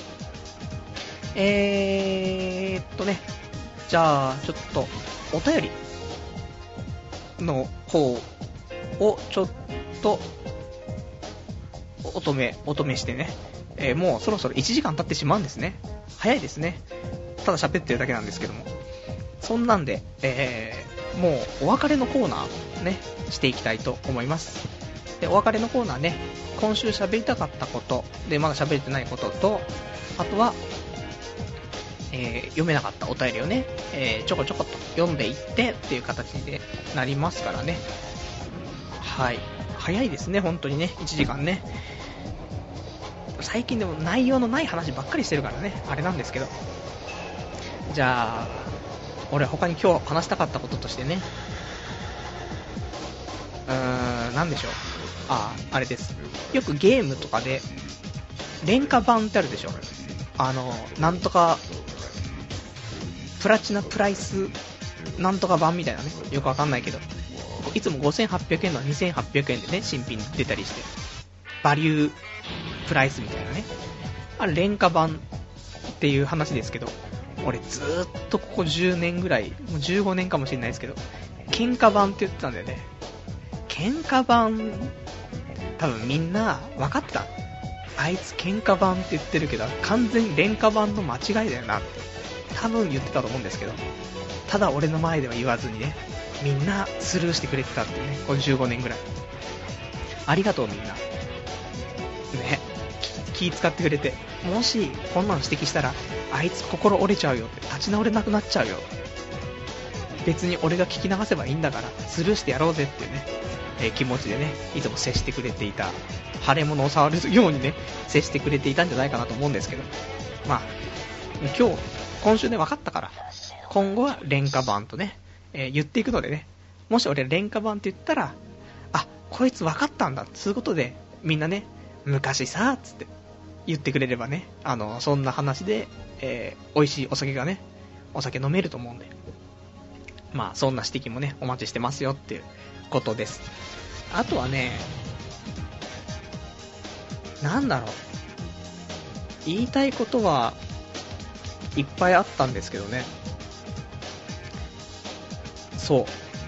えーっとねじゃあちょっとお便りの方をちょっとおとめおとめしてね、えー、もうそろそろいちじかん経ってしまうんですね。早いですね。ただ喋ってるだけなんですけども、そんなんで、えー、もうお別れのコーナーねしていきたいと思います。 で、お別れのコーナーね、今週喋りたかったこと、で、まだ喋れてないことと、あとは、えー、読めなかったお便りをね、えー、ちょこちょこと読んでいってっていう形でなりますからね。はい。早いですね、本当にね、いちじかんね。最近でも内容のない話ばっかりしてるからね、あれなんですけど。じゃあ、俺他に今日話したかったこととしてね、うーん、なんでしょう。あ、あれです。よくゲームとかで、廉価版ってあるでしょ。あの、なんとか、プラチナプライス、なんとか版みたいなね。よくわかんないけど。いつもごせんはっぴゃくえんのにせんはっぴゃくえんでね、新品出たりして。バリュープライスみたいなね。あれ、廉価版っていう話ですけど、俺ずーっとここじゅうねんぐらい、もうじゅうごねんかもしれないですけど、喧嘩版って言ってたんだよね。喧嘩版、多分みんな分かった。あいつ喧嘩版って言ってるけど、完全に廉価版の間違いだよなって、多分言ってたと思うんですけど、ただ俺の前では言わずにね、みんなスルーしてくれてたっていうね、このじゅうごねんぐらい。ありがとうみんな。ね、気使ってくれて、もしこんなの指摘したらあいつ心折れちゃうよって、立ち直れなくなっちゃうよ、別に俺が聞き流せばいいんだからスルーしてやろうぜっていうね、えー、気持ちでね、いつも接してくれていた、腫れ物を触るようにね接してくれていたんじゃないかなと思うんですけど、まあ今日今週で分かったから、今後は廉価版とね、えー、言っていくのでね、もし俺廉価版って言ったら、あ、こいつ分かったんだつうことで、みんなね、昔さつって言ってくれればね、あのそんな話で、えー、美味しいお酒がね、お酒飲めると思うんで、まあそんな指摘もねお待ちしてますよっていうことです。あとはね、なんだろう、言いたいことはいっぱいあったんですけどね。そう、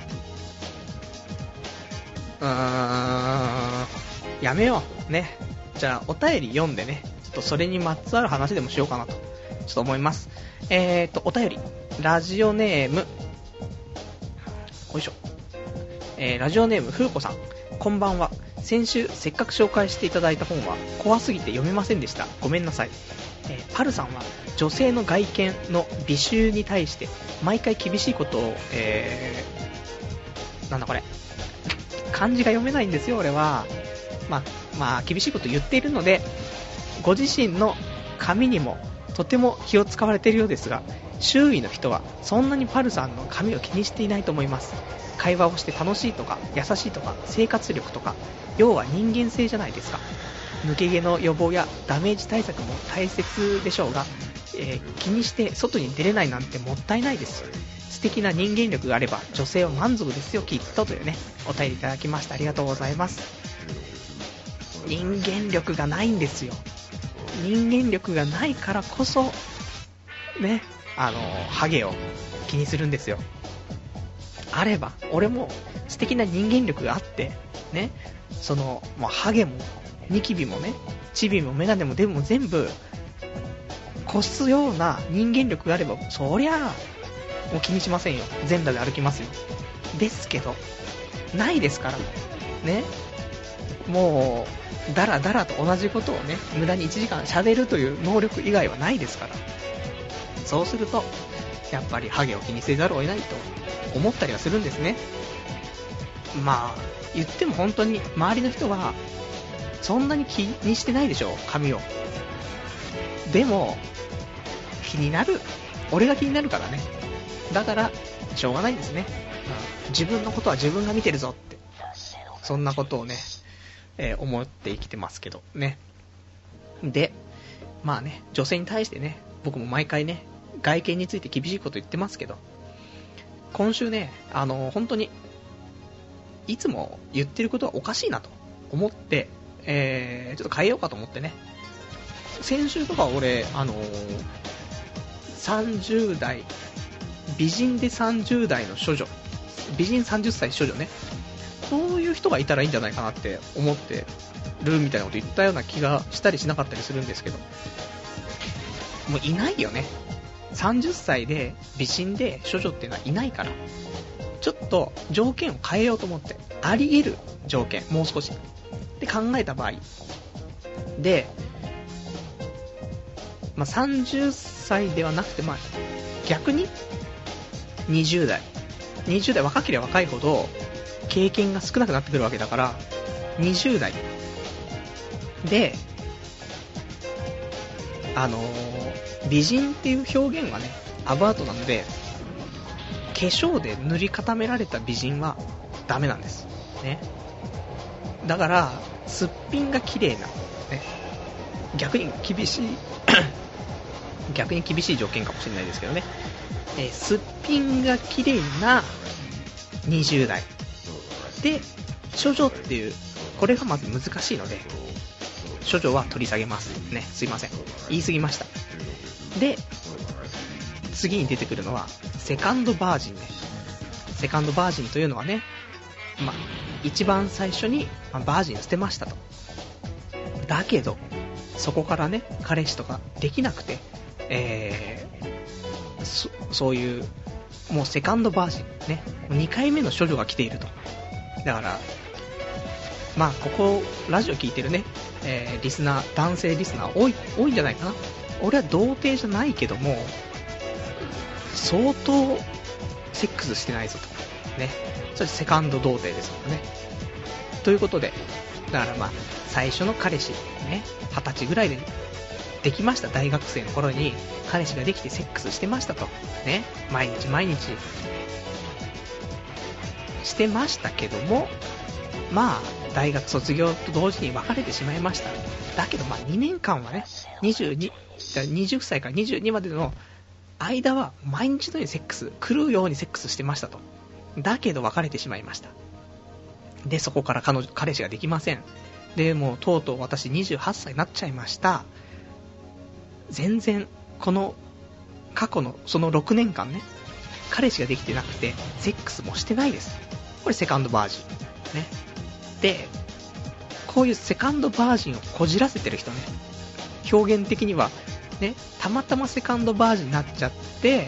うーん、やめようね。じゃあお便り読んでね、ちょっとそれにまつわる話でもしようかなとちょっと思います。えーとお便り、ラジオネーム、よいしょ、えー、ラジオネームふうこさん、こんばんは。先週せっかく紹介していただいた本は怖すぎて読めませんでした。ごめんなさい。えー、パルさんは女性の外見の美醜に対して毎回厳しいことを、えー、なんだこれ、漢字が読めないんですよ俺は。まあまあ厳しいこと言っているので、ご自身の髪にもとても気を使われているようですが、周囲の人はそんなにパルさんの髪を気にしていないと思います。会話をして楽しいとか優しいとか生活力とか、要は人間性じゃないですか。抜け毛の予防やダメージ対策も大切でしょうが、えー、気にして外に出れないなんてもったいないです。素敵な人間力があれば女性は満足ですよきっと、というねお便りいただきました。ありがとうございます。人間力がないんですよ。人間力がないからこそね、あのハゲを気にするんですよ。あれば俺も素敵な人間力があってね、そのもうハゲもニキビもね、チビもメガネもデブも全部越すような人間力があれば、そりゃもう気にしませんよ。全裸で歩きますよ。ですけどないですからね。もうダラダラと同じことをね、無駄にいちじかん喋るという能力以外はないですから、そうするとやっぱりハゲを気にせざるを得ないと思ったりはするんですね。まあ言っても本当に周りの人はそんなに気にしてないでしょ、髪を。でも気になる、俺が気になるからね。だからしょうがないんですね。自分のことは自分が見てるぞって、そんなことをね、えー、思って生きてますけどね。で、まあね、女性に対してね、僕も毎回ね、外見について厳しいこと言ってますけど、今週ね、あのー、本当にいつも言ってることはおかしいなと思って、えー、ちょっと変えようかと思ってね。先週とか俺、あのー、さんじゅう代、美人でさんじゅう代の処女、美人さんじゅっさい処女ね、こういう人がいたらいいんじゃないかなって思ってるみたいなこと言ったような気がしたりしなかったりするんですけど、もういないよね。さんじゅっさいで美人で処女っていうのはいないから、ちょっと条件を変えようと思って、あり得る条件、もう少しって考えた場合で、まあ、さんじゅっさいではなくて、まあ、逆ににじゅう代にじゅう代若ければ若いほど経験が少なくなってくるわけだから、にじゅう代であのー、美人っていう表現はねアバウトなので、化粧で塗り固められた美人はダメなんですね。だからすっぴんが綺麗な、ね、逆に厳しい逆に厳しい条件かもしれないですけどね、えー、すっぴんが綺麗なにじゅう代で処女っていう、これがまず難しいので処女は取り下げますね。すいません、言い過ぎました。で次に出てくるのはセカンドバージンね。セカンドバージンというのはね、まあ、一番最初に、まあ、バージン捨てましたと。だけどそこからね彼氏とかできなくて、えー、そ, そういうもうセカンドバージンね、にかいめの処女が来ていると。だからまあここラジオ聞いてるね、えー、リスナー、男性リスナー多い多いんじゃないかな。俺は童貞じゃないけども相当セックスしてないぞとね、それセカンド童貞ですもんね。ということで、だからまあ最初の彼氏ね、はたちぐらいでできました。大学生の頃に彼氏ができてセックスしてましたとね、毎日毎日してましたけども、まあ大学卒業と同時に別れてしまいました。だけどまあにねんかんはね、にじゅうに、にじゅっさいからにじゅうにまでの間は毎日のようにセックス、狂うようにセックスしてましたと。だけど別れてしまいました。でそこから彼女彼氏ができません。でもうとうとう私にじゅうはっさいになっちゃいました。全然この過去のそのろくねんかんね、彼氏ができてなくてセックスもしてないです。これセカンドバージンね。でこういうセカンドバージンをこじらせてる人ね、表現的にはね、たまたまセカンドバージンになっちゃって、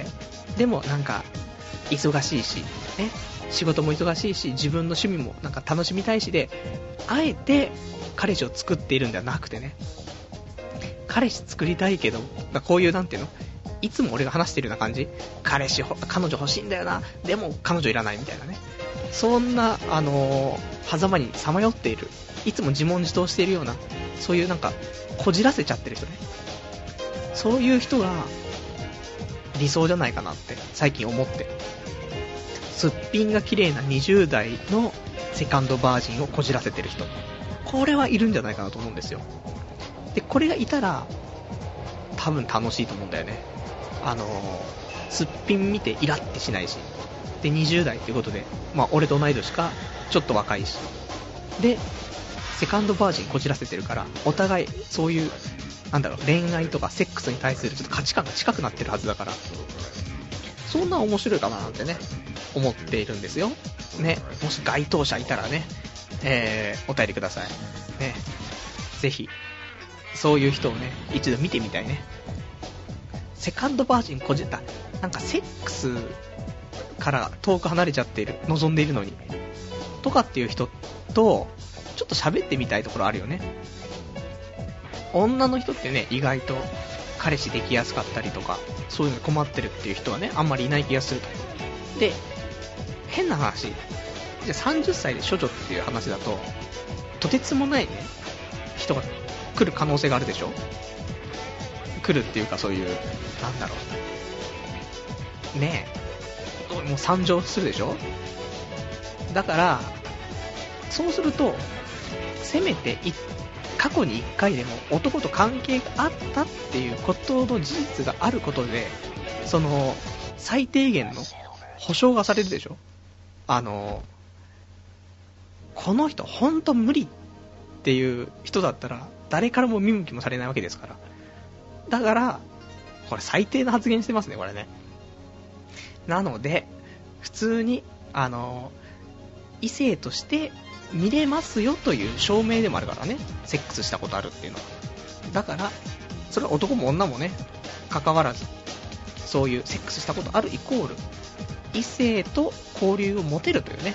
でもなんか忙しいしね、仕事も忙しいし自分の趣味もなんか楽しみたいしで、あえて彼氏を作っているんではなくてね、彼氏作りたいけど、こういうなんていうの、いつも俺が話してるような感じ、彼氏彼女欲しいんだよな、でも彼女いらないみたいなね、そんなあのー、狭間にさまよっている、いつも自問自答しているような、そういうなんかこじらせちゃってる人ね、そういう人が理想じゃないかなって最近思って、すっぴんが綺麗なにじゅう代のセカンドバージンをこじらせてる人、これはいるんじゃないかなと思うんですよ。でこれがいたら多分楽しいと思うんだよね。あのー、すっぴん見てイラってしないし、でにじゅう代っていうことで、まあ俺と同い年かちょっと若いし、でセカンドバージンこじらせてるから、お互いそういうなんだろう、恋愛とかセックスに対するちょっと価値観が近くなってるはずだから、そんな面白いかななんてね思っているんですよね。もし該当者いたらね、えー、お便りくださいね。ぜひそういう人をね一度見てみたいね。セカンドバージンこじった、なんかセックスから遠く離れちゃっている、望んでいるのにとかっていう人とちょっと喋ってみたいところあるよね。女の人ってね意外と彼氏できやすかったりとか、そういうの困ってるっていう人はねあんまりいない気がすると。で変な話、じゃあさんじゅっさいで処女っていう話だと、とてつもないね人が来る可能性があるでしょ。来るっていうか、そういうなんだろうねえ、もう参上するでしょ。だからそうするとせめてい過去にいっかいでも男と関係があったっていうことの事実があることで、その最低限の保証がされるでしょ。あのこの人本当無理っていう人だったら誰からも見向きもされないわけですから。だからこれ最低な発言してますねこれね。なので普通にあの異性として見れますよという証明でもあるからね、セックスしたことあるっていうのは。だからそれは男も女もね関わらず、そういうセックスしたことあるイコール異性と交流を持てるというね、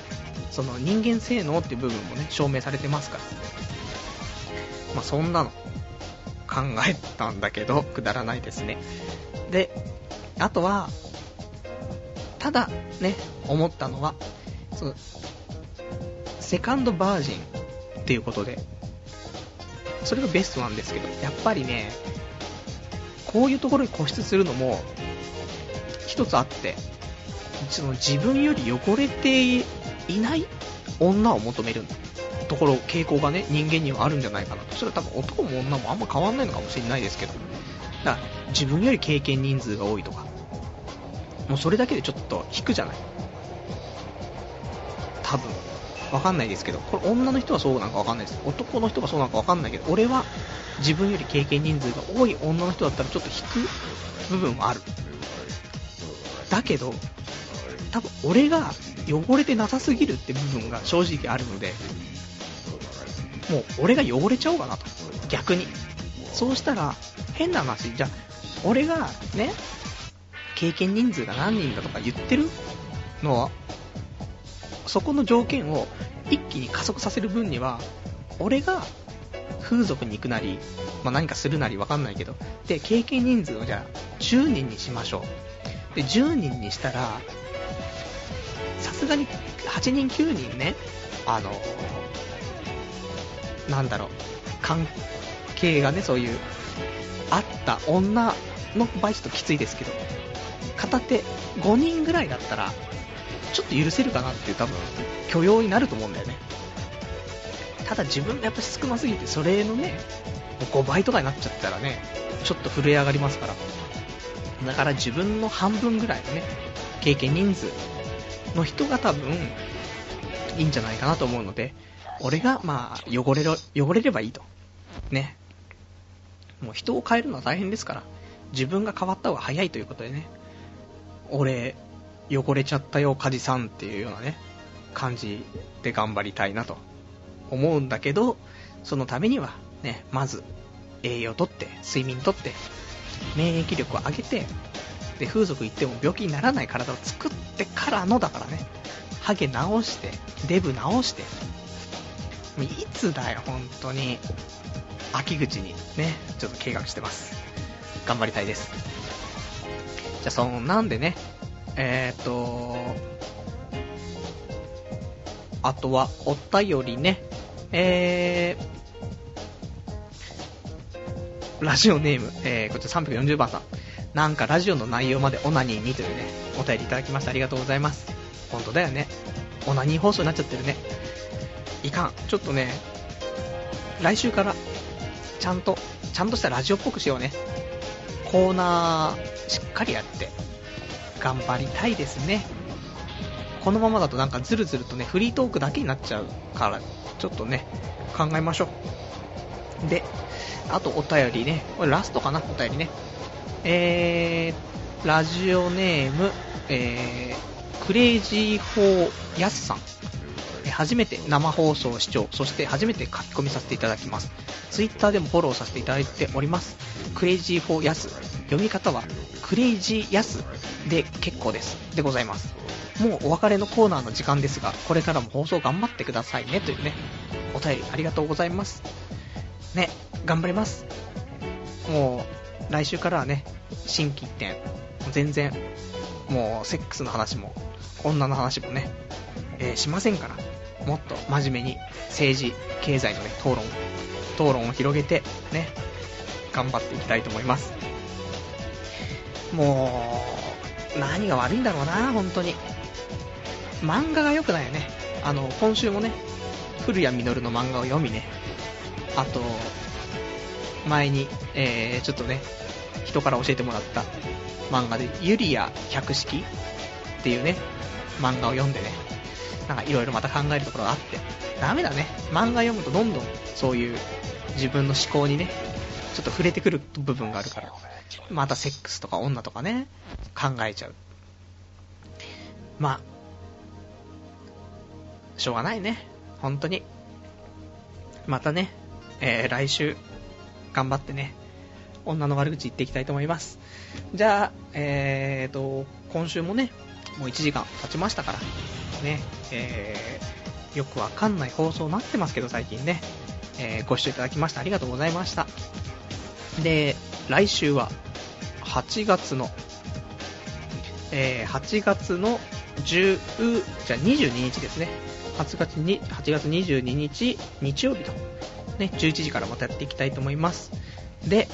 その人間性能っていう部分もね証明されてますから、まあそんなの考えたんだけどくだらないですね。で、あとはただね思ったのは、そのセカンドバージンっていうことで、それがベストなんですけど、やっぱりねこういうところに固執するのも一つあって、その自分より汚れていない女を求めるところ、傾向がね人間にはあるんじゃないかなと。それは多分男も女もあんま変わんないのかもしれないですけど、だから自分より経験人数が多いとか、もうそれだけでちょっと引くじゃない、多分わかんないですけど、これ女の人はそうなんかわかんないです、男の人がそうなんかわかんないけど、俺は自分より経験人数が多い女の人だったらちょっと引く部分はある。だけど多分俺が汚れてなさすぎるって部分が正直あるので、もう俺が汚れちゃおうかなと、逆に。そうしたら変な話、じゃあ俺がね経験人数が何人だとか言ってるのは、そこの条件を一気に加速させる分には、俺が風俗に行くなり、まあ、何かするなり分かんないけど、で経験人数をじゃあじゅうにんにしましょう。でじゅうにんにしたらさすがにはちにんきゅうにんね、あのなんだろう、関係がねそういうあった女の場合ちょっときついですけど、片手ごにんぐらいだったらちょっと許せるかなっていう多分許容になると思うんだよね。ただ自分がやっぱり少なすぎて、それのねごばいとかになっちゃったらねちょっと震え上がりますから、だから自分の半分ぐらいのね経験人数の人が多分いいんじゃないかなと思うので、俺がまあ汚れろ汚れればいいとね。もう人を変えるのは大変ですから、自分が変わった方が早いということでね、俺汚れちゃったよカジさんっていうようなね感じで頑張りたいなと思うんだけど、そのためにはね、まず栄養とって睡眠とって免疫力を上げて、で風俗行っても病気にならない体を作ってからのだからね、ハゲ直してデブ直して、いつだよ本当に、秋口にねちょっと計画してます。頑張りたいです。じゃあそんなんでね、えーっとあとはお便りね、えー、ラジオネーム、えー、こちらさんびゃくよんじゅうばんさん、なんかラジオの内容までオナニーにというねお便りいただきました。ありがとうございます。本当だよね、オナニー放送になっちゃってるね。いかん、ちょっとね来週からちゃんとちゃんとしたラジオっぽくしようね。コーナーしっかりやって頑張りたいですね。このままだとなんかずるずるとねフリートークだけになっちゃうから、ちょっとね考えましょう。で、あとお便りね、これラストかな、お便りね、えー、ラジオネーム、えー、クレイジーフォーヤスさん、初めて生放送視聴、そして初めて書き込みさせていただきます。ツイッターでもフォローさせていただいております。クレイジーフォーヤス、読み方はクレイジーヤスで結構ですでございます。もうお別れのコーナーの時間ですが、これからも放送頑張ってくださいねというねお便りありがとうございますね。頑張ります。もう来週からはね心機一転、全然もうセックスの話も女の話もね、えー、しませんから、もっと真面目に政治経済のね討論討論を広げてね頑張っていきたいと思います。もう何が悪いんだろうな、本当に漫画が良くないよね。あの今週もね古谷実の漫画を読みね、あと前に、えー、ちょっとね人から教えてもらった漫画でユリア百式っていうね漫画を読んでね、なんかいろいろまた考えるところがあって、ダメだね、漫画読むとどんどんそういう自分の思考にねちょっと触れてくる部分があるから、またセックスとか女とかね考えちゃう。まあしょうがないね本当に。またね、えー、来週頑張ってね女の悪口言っていきたいと思います。じゃあえーと今週もねもういちじかん経ちましたからね、えーよくわかんない放送になってますけど最近ね、えー、ご視聴いただきましてありがとうございました。で、来週ははちがつの、えー、はちがつのじゅうじゃあにじゅうににちですね。はちがつにはちがつにじゅうににち日曜日とね、じゅういちじからまたやっていきたいと思います。で、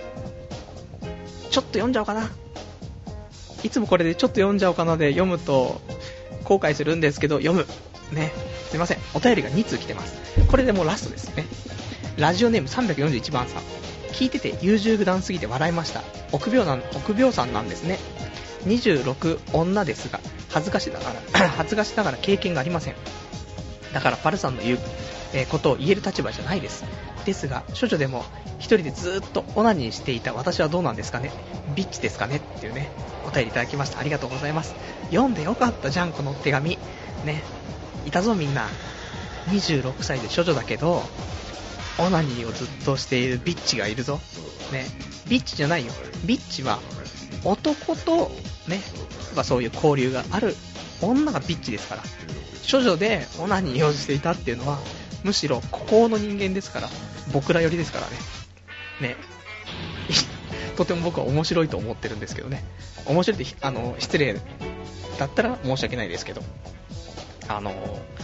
ちょっと読んじゃおうかな。いつもこれでちょっと読んじゃおうかなで読むと後悔するんですけど、読むね、すいません。お便りがに通来てます。これでもうラストですね。ラジオネームさんびゃくよんじゅういちばんさん、聞いてて優柔不断すぎて笑いました。臆病な臆病さんなんですね。にじゅうろく女ですが恥ずかしながら恥ずかしながら経験がありません。だからパルさんの言う、えー、ことを言える立場じゃないです。ですが処女でも一人でずーっとオナニーしていた私はどうなんですかね。ビッチですかねっていうね、お便りいただきました。ありがとうございます。読んでよかったじゃんこの手紙ね。いたぞみんな。にじゅうろくさいで処女だけどオナニーをずっとしているビッチがいるぞね。ビッチじゃないよ。ビッチは男とね、まあ、そういう交流がある女がビッチですから。処女でオナニーをしていたっていうのはむしろ孤高の人間ですから、僕ら寄りですからね。ね、とても僕は面白いと思ってるんですけどね。面白いってあの失礼だったら申し訳ないですけど、あの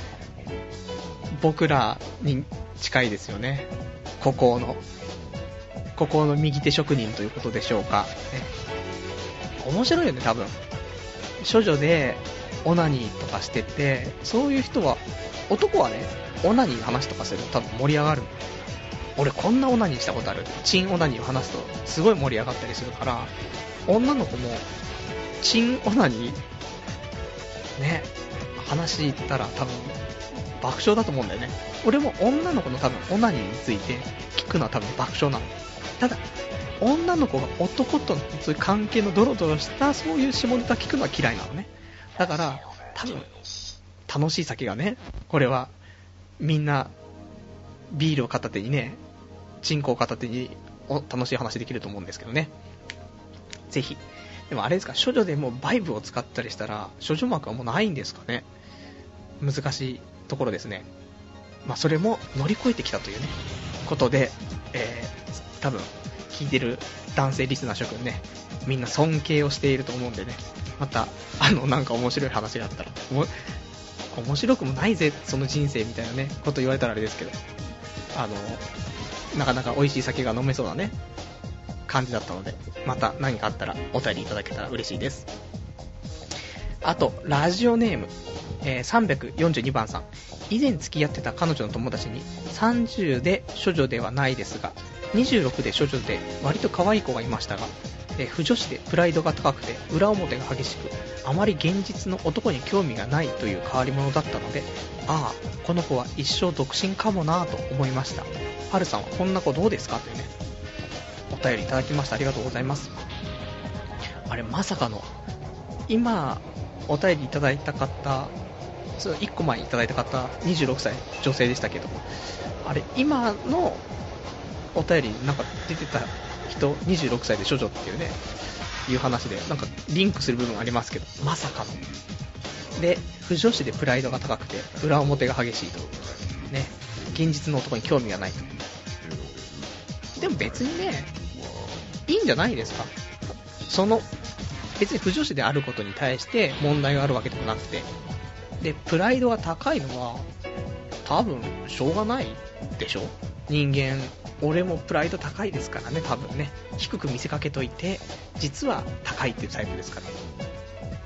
僕らに近いですよね。孤高の孤高の右手職人ということでしょうか、ね、面白いよね多分。処女でオナニーとかしてて、そういう人は、男はねオナニーの話とかすると多分盛り上がる。俺こんなオナニーしたことある、チンオナニーを話すとすごい盛り上がったりするから、女の子もチンオナニーね話したら多分爆笑だと思うんだよね。俺も女の子の多分オナニーについて聞くのは多分爆笑なの。ただ女の子が男とのそういう関係のドロドロしたそういう下ネタ聞くのは嫌いなのね。だから多分楽しい酒がね、これはみんなビールを片手にね、チンコを片手にお楽しい話できると思うんですけどね。ぜひ。でもあれですか、処女でもバイブを使ったりしたら処女膜はもうないんですかね。難しいところですね。まあそれも乗り越えてきたというねことで、えー、多分聞いてる男性リスナー諸君ね、みんな尊敬をしていると思うんでね、またあのなんか面白い話があったら、も面白くもないぜその人生みたいなねこと言われたらあれですけど、あのなかなか美味しい酒が飲めそうなね感じだったので、また何かあったらお便りいただけたら嬉しいです。あとラジオネーム、えー、さんびゃくよんじゅうにばんさん、以前付き合ってた彼女の友達にさんじゅうで処女ではないですがにじゅうろくで処女で割と可愛い子がいましたが、えー、不女子でプライドが高くて裏表が激しく、あまり現実の男に興味がないという変わり者だったので、ああこの子は一生独身かもなぁと思いました。はるさんはこんな子どうですかというねお便りいただきました。ありがとうございます。あれまさかの今お便りいただいた方、いっこまえにいただいた方にじゅうろくさい女性でしたけど、あれ今のお便りなんか出てた人にじゅうろくさいで処女っていうねいう話でなんかリンクする部分ありますけど、まさかので不女子でプライドが高くて裏表が激しいとね、現実の男に興味がないと。でも別にねいいんじゃないですか。その別に不女子であることに対して問題があるわけでもなくて、でプライドが高いのは多分しょうがないでしょ。人間俺もプライド高いですからね、多分ね低く見せかけといて実は高いっていうタイプですから。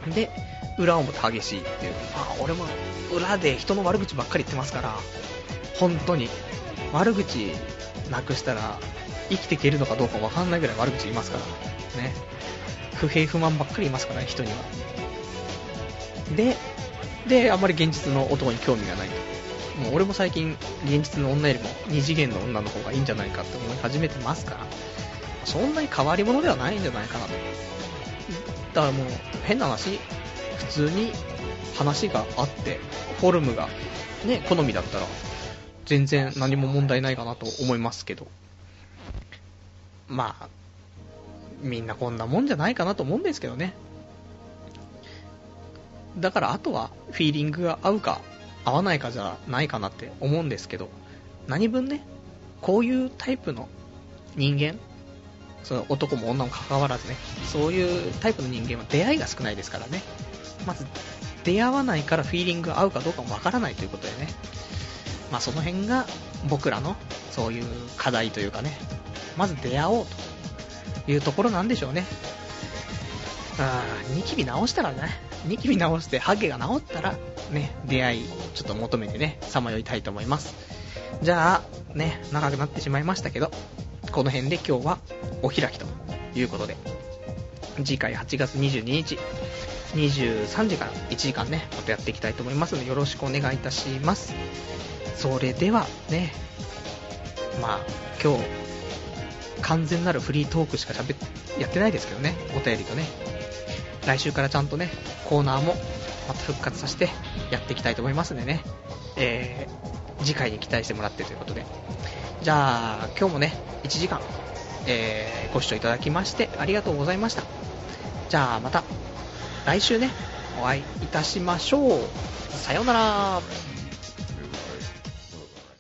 で裏表激しいっていう、あ俺も裏で人の悪口ばっかり言ってますから、本当に悪口なくしたら生きていけるのかどうか分かんないぐらい悪口言いますからね。不平不満ばっかり言いますからね人には。でであんまり現実の男に興味がないと。もう俺も最近現実の女よりも二次元の女の方がいいんじゃないかって思い始めてますから、そんなに変わり者ではないんじゃないかなと。だからもう変な話、普通に話があってフォルムがね好みだったら全然何も問題ないかなと思いますけど、まあみんなこんなもんじゃないかなと思うんですけどね。だからあとはフィーリングが合うか合わないかじゃないかなって思うんですけど、何分ね、こういうタイプの人間、その男も女も関わらずね、そういうタイプの人間は出会いが少ないですからね。まず出会わないからフィーリングが合うかどうかもわからないということでね、まあその辺が僕らのそういう課題というかね、まず出会おうというところなんでしょうね。あー、ニキビ直したらね、ニキビ直してハゲが治ったらね、出会いちょっと求めてね、さまよいたいと思います。じゃあね、長くなってしまいましたけど、この辺で今日はお開きということで、次回はちがつにじゅうににちにじゅうさんじからいちじかんね、またやっていきたいと思いますので、よろしくお願いいたします。それではね、まあ今日完全なるフリートークしか喋ってやってないですけどね、お便りとね、来週からちゃんとねコーナーもまた復活させてやっていきたいと思いますのでね、えー、次回に期待してもらってということで、じゃあ今日もねいちじかん、えー、ご視聴いただきましてありがとうございました。じゃあまた来週ねお会いいたしましょう。さようなら。